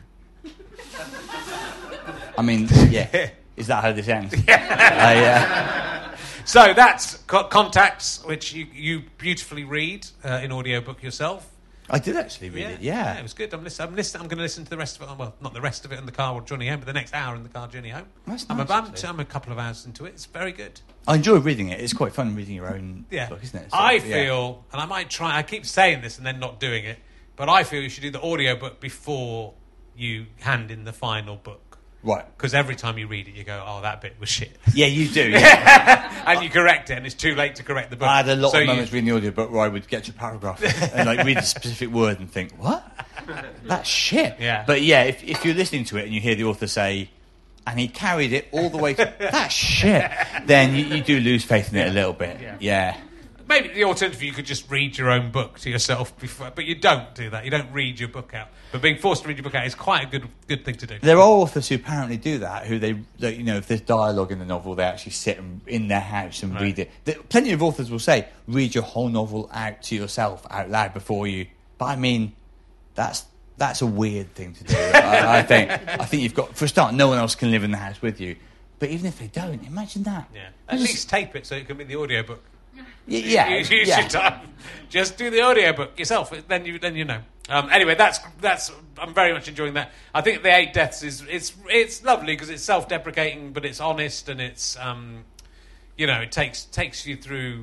I mean, yeah, is that how this ends? Yeah. I, uh, So that's co- Contacts, which you, you beautifully read uh, in audiobook yourself. I did actually read it. Yeah, it was good. I'm listening. I'm, listening, I'm going to listen to the rest of it. Well, not the rest of it in the car or journey home, but the next hour in the car journey home. That's I'm, nice, about, actually. I'm a couple of hours into it. It's very good. I enjoy reading it. It's quite fun reading your own Yeah, book, isn't it? So, I yeah. feel, and I might try. I keep saying this and then not doing it, but I feel you should do the audiobook before you hand in the final book. Right. Because every time you read it, you go, "Oh, that bit was shit." Yeah, you do. Yeah. And you correct it, and it's too late to correct the book. I had a lot So of you- moments reading the audiobook where I would get to a paragraph and like read a specific word and think, "What? That's shit." Yeah. But yeah, if if you're listening to it and you hear the author say, "And he carried it all the way," to, that's shit. Then you, you do lose faith in it a little bit. Yeah. Yeah. Maybe the alternative, you could just read your own book to yourself before, but you don't do that. You don't read your book out. But being forced to read your book out is quite a good good thing to do. There are authors who apparently do that. Who they, they you know, if there's dialogue in the novel, they actually sit and, in their house and Right. read it. There, plenty of authors will say, "Read your whole novel out to yourself out loud before you." But I mean, that's that's a weird thing to do. I, I think I think you've got, for a start, no one else can live in the house with you. But even if they don't, imagine that. Yeah. At Just- least tape it so it can be the audiobook. yeah, Use use yeah. your time. Just do the audiobook yourself. Then you then you know. Um, anyway, that's that's. I'm very much enjoying that. I think the Eight Deaths is it's it's lovely because it's self-deprecating, but it's honest and it's um, you know, it takes takes you through.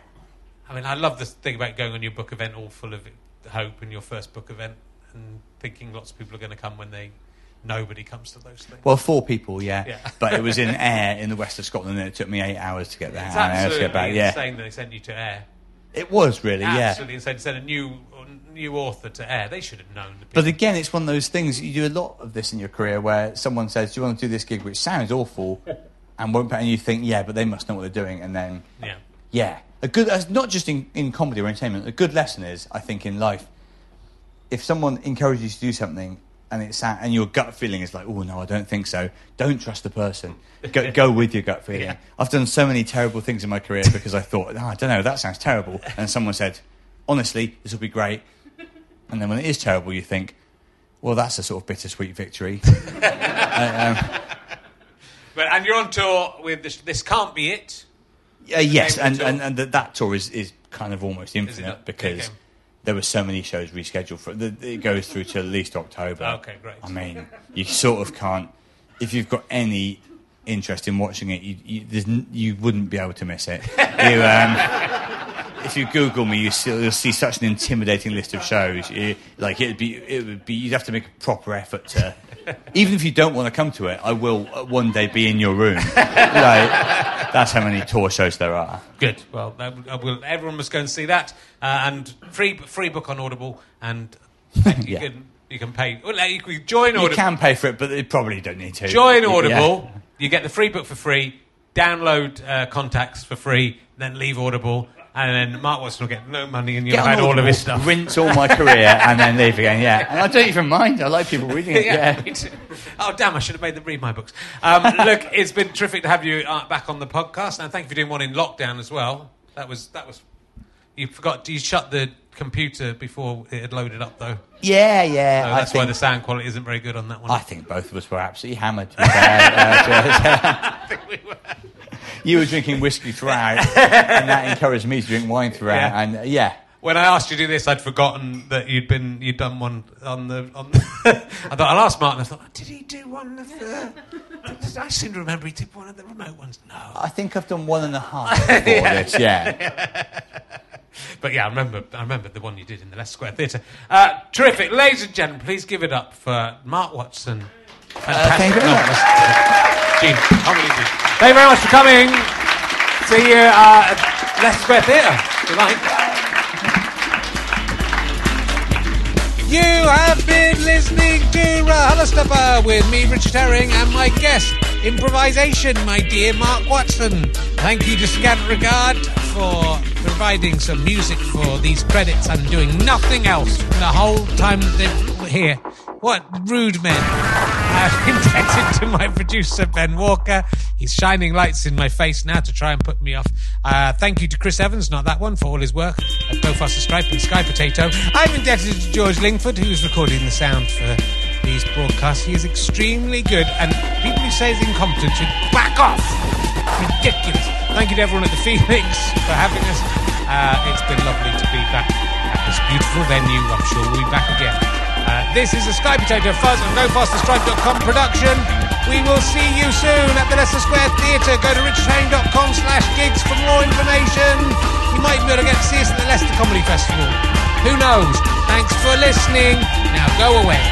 I mean, I love the thing about going on your book event all full of hope and your first book event and thinking lots of people are going to come when they nobody comes to those things. Well, four people, yeah. Yeah. But it was in Ayr in the west of Scotland, and it took me eight hours to get there. It's and hours to absolutely get back. Yeah. insane that they sent you to Ayr. It was really, yeah. Absolutely insane to send a new new author to Ayr. They should have known. The But again, it's one of those things, you do a lot of this in your career where someone says, do you want to do this gig, which sounds awful, and won't pay, and you think, yeah, but they must know what they're doing, and then, yeah. yeah. A good, uh, not just in, in comedy or entertainment, a good lesson is, I think, in life, if someone encourages you to do something, and it's and your gut feeling is like, oh, no, I don't think so, don't trust the person. Go, go with your gut feeling. Yeah. I've done so many terrible things in my career because I thought, oh, I don't know, that sounds terrible. And someone said, honestly, this will be great. And then when it is terrible, you think, well, that's a sort of bittersweet victory. uh, um, but and you're on tour with this. This Can't Be It. Uh, yes, and, and and that that tour is, is kind of almost infinite because okay. there were so many shows rescheduled for the, it goes through to at least October. Okay, great. I mean, you sort of can't if you've got any interest in watching it, you you, there's n- you wouldn't be able to miss it. You, um, if you Google me, you see, you'll see such an intimidating list of shows. You, like it'd be it would be you'd have to make a proper effort to. Even if you don't want to come to it, I will one day be in your room. Like, that's how many tour shows there are. Good. Well, I will, everyone must go and see that. Uh, and free free book on Audible. And you, yeah. can, you can pay. Well, you can join Audible. You can pay for it, but you probably don't need to. Join Audible. Yeah. You get the free book for free. Download uh, Contacts for free. Then leave Audible. And then Mark Watson will get no money and you'll have had all of his stuff. Rinse all my career and then leave again, yeah. And I don't even mind. I like people reading it, yeah. yeah. Oh, damn, I should have made them read my books. Um, look, it's been terrific to have you uh, back on the podcast. And thank you for doing one in lockdown as well. That was... that was. You forgot... You shut the computer before it had loaded up, though. Yeah, yeah. So that's I think, why the sound quality isn't very good on that one. I think both of us were absolutely hammered. I think we were. You were drinking whiskey throughout, and that encouraged me to drink wine throughout. Yeah. And uh, yeah, when I asked you to do this, I'd forgotten that you'd been you'd done one on the. On the I thought I'll ask Martin. I thought, did he do one of the? I seem to remember he did one of the remote ones. No, I think I've done one and a half before yeah. this. Yeah. But yeah, I remember. I remember the one you did in the Leicester Square Theatre. Uh, terrific, ladies and gentlemen. Please give it up for Mark Watson. Uh, thank you very much. Gene, thank you very much for coming. See you uh, at Leicester Square Theatre. Good night. You have been listening to RHLSTP with me, Richard Herring, and my guest, improvisation, my dear Mark Watson. Thank you to Scant Regard for providing some music for these credits and doing nothing else the whole time they're here. What rude men. I'm indebted to my producer, Ben Walker. He's shining lights in my face now to try and put me off. Uh, thank you to Chris Evans, not that one, for all his work at Go Faster Stripe and Sky Potato. I'm indebted to George Lingford, who's recording the sound for these broadcasts. He is extremely good, and people who say he's incompetent should back off. Ridiculous. Thank you to everyone at the Phoenix for having us. Uh, it's been lovely to be back at this beautiful venue. I'm sure we'll be back again. Uh, this is a Sky Potato Fuzz and Go Faster Stripe dot com production. We will see you soon at the Leicester Square Theatre. Go to richardherring dot com slash gigs for more information. You might be able to get to see us at the Leicester Comedy Festival. Who knows? Thanks for listening. Now go away.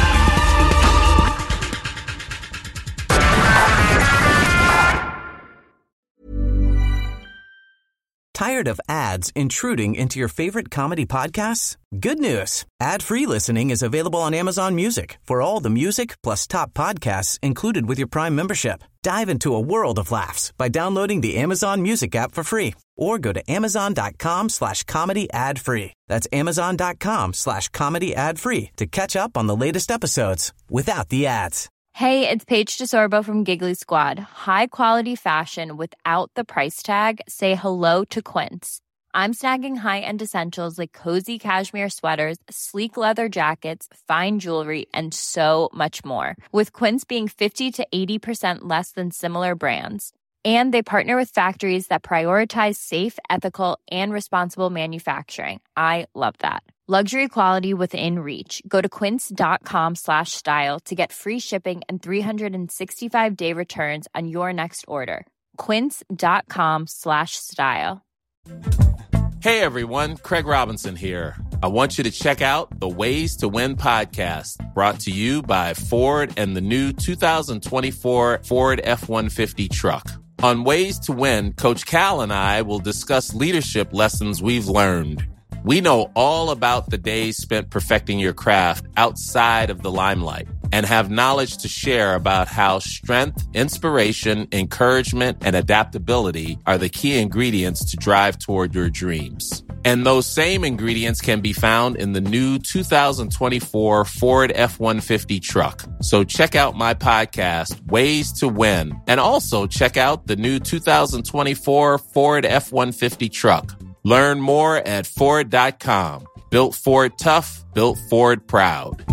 Tired of ads intruding into your favorite comedy podcasts? Good news. Ad-free listening is available on Amazon Music for all the music plus top podcasts included with your Prime membership. Dive into a world of laughs by downloading the Amazon Music app for free or go to amazon.com slash comedy ad free. That's amazon.com slash comedy ad free to catch up on the latest episodes without the ads. Hey, it's Paige DeSorbo from Giggly Squad. High quality fashion without the price tag. Say hello to Quince. I'm snagging high-end essentials like cozy cashmere sweaters, sleek leather jackets, fine jewelry, and so much more. With Quince being fifty to eighty percent less than similar brands. And they partner with factories that prioritize safe, ethical, and responsible manufacturing. I love that. Luxury quality within reach. Go to quince.com slash style to get free shipping and three sixty-five day returns on your next order. Quince.com slash style. Hey everyone, Craig Robinson here. I want you to check out the Ways to Win podcast, brought to you by Ford and the new two thousand twenty-four Ford F one fifty truck. On Ways to Win, Coach Cal and I will discuss leadership lessons we've learned. We know all about the days spent perfecting your craft outside of the limelight and have knowledge to share about how strength, inspiration, encouragement, and adaptability are the key ingredients to drive toward your dreams. And those same ingredients can be found in the new two thousand twenty-four Ford F one fifty truck. So check out my podcast, Ways to Win, and also check out the new two thousand twenty-four Ford F one fifty truck. Learn more at Ford dot com. Built Ford tough, built Ford proud.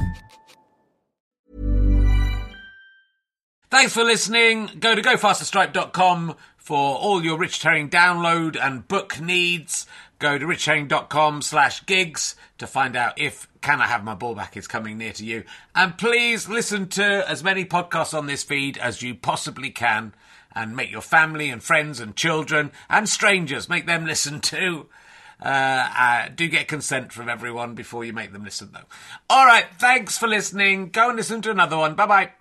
Thanks for listening. Go to go faster stripe dot com for all your Richard Herring download and book needs. Go to richard herring dot com slash gigs to find out if Can I Have My Ball Back is coming near to you. And please listen to as many podcasts on this feed as you possibly can, and make your family and friends and children and strangers, make them listen too. Uh, uh, do get consent from everyone before you make them listen, though. All right, thanks for listening. Go and listen to another one. Bye-bye.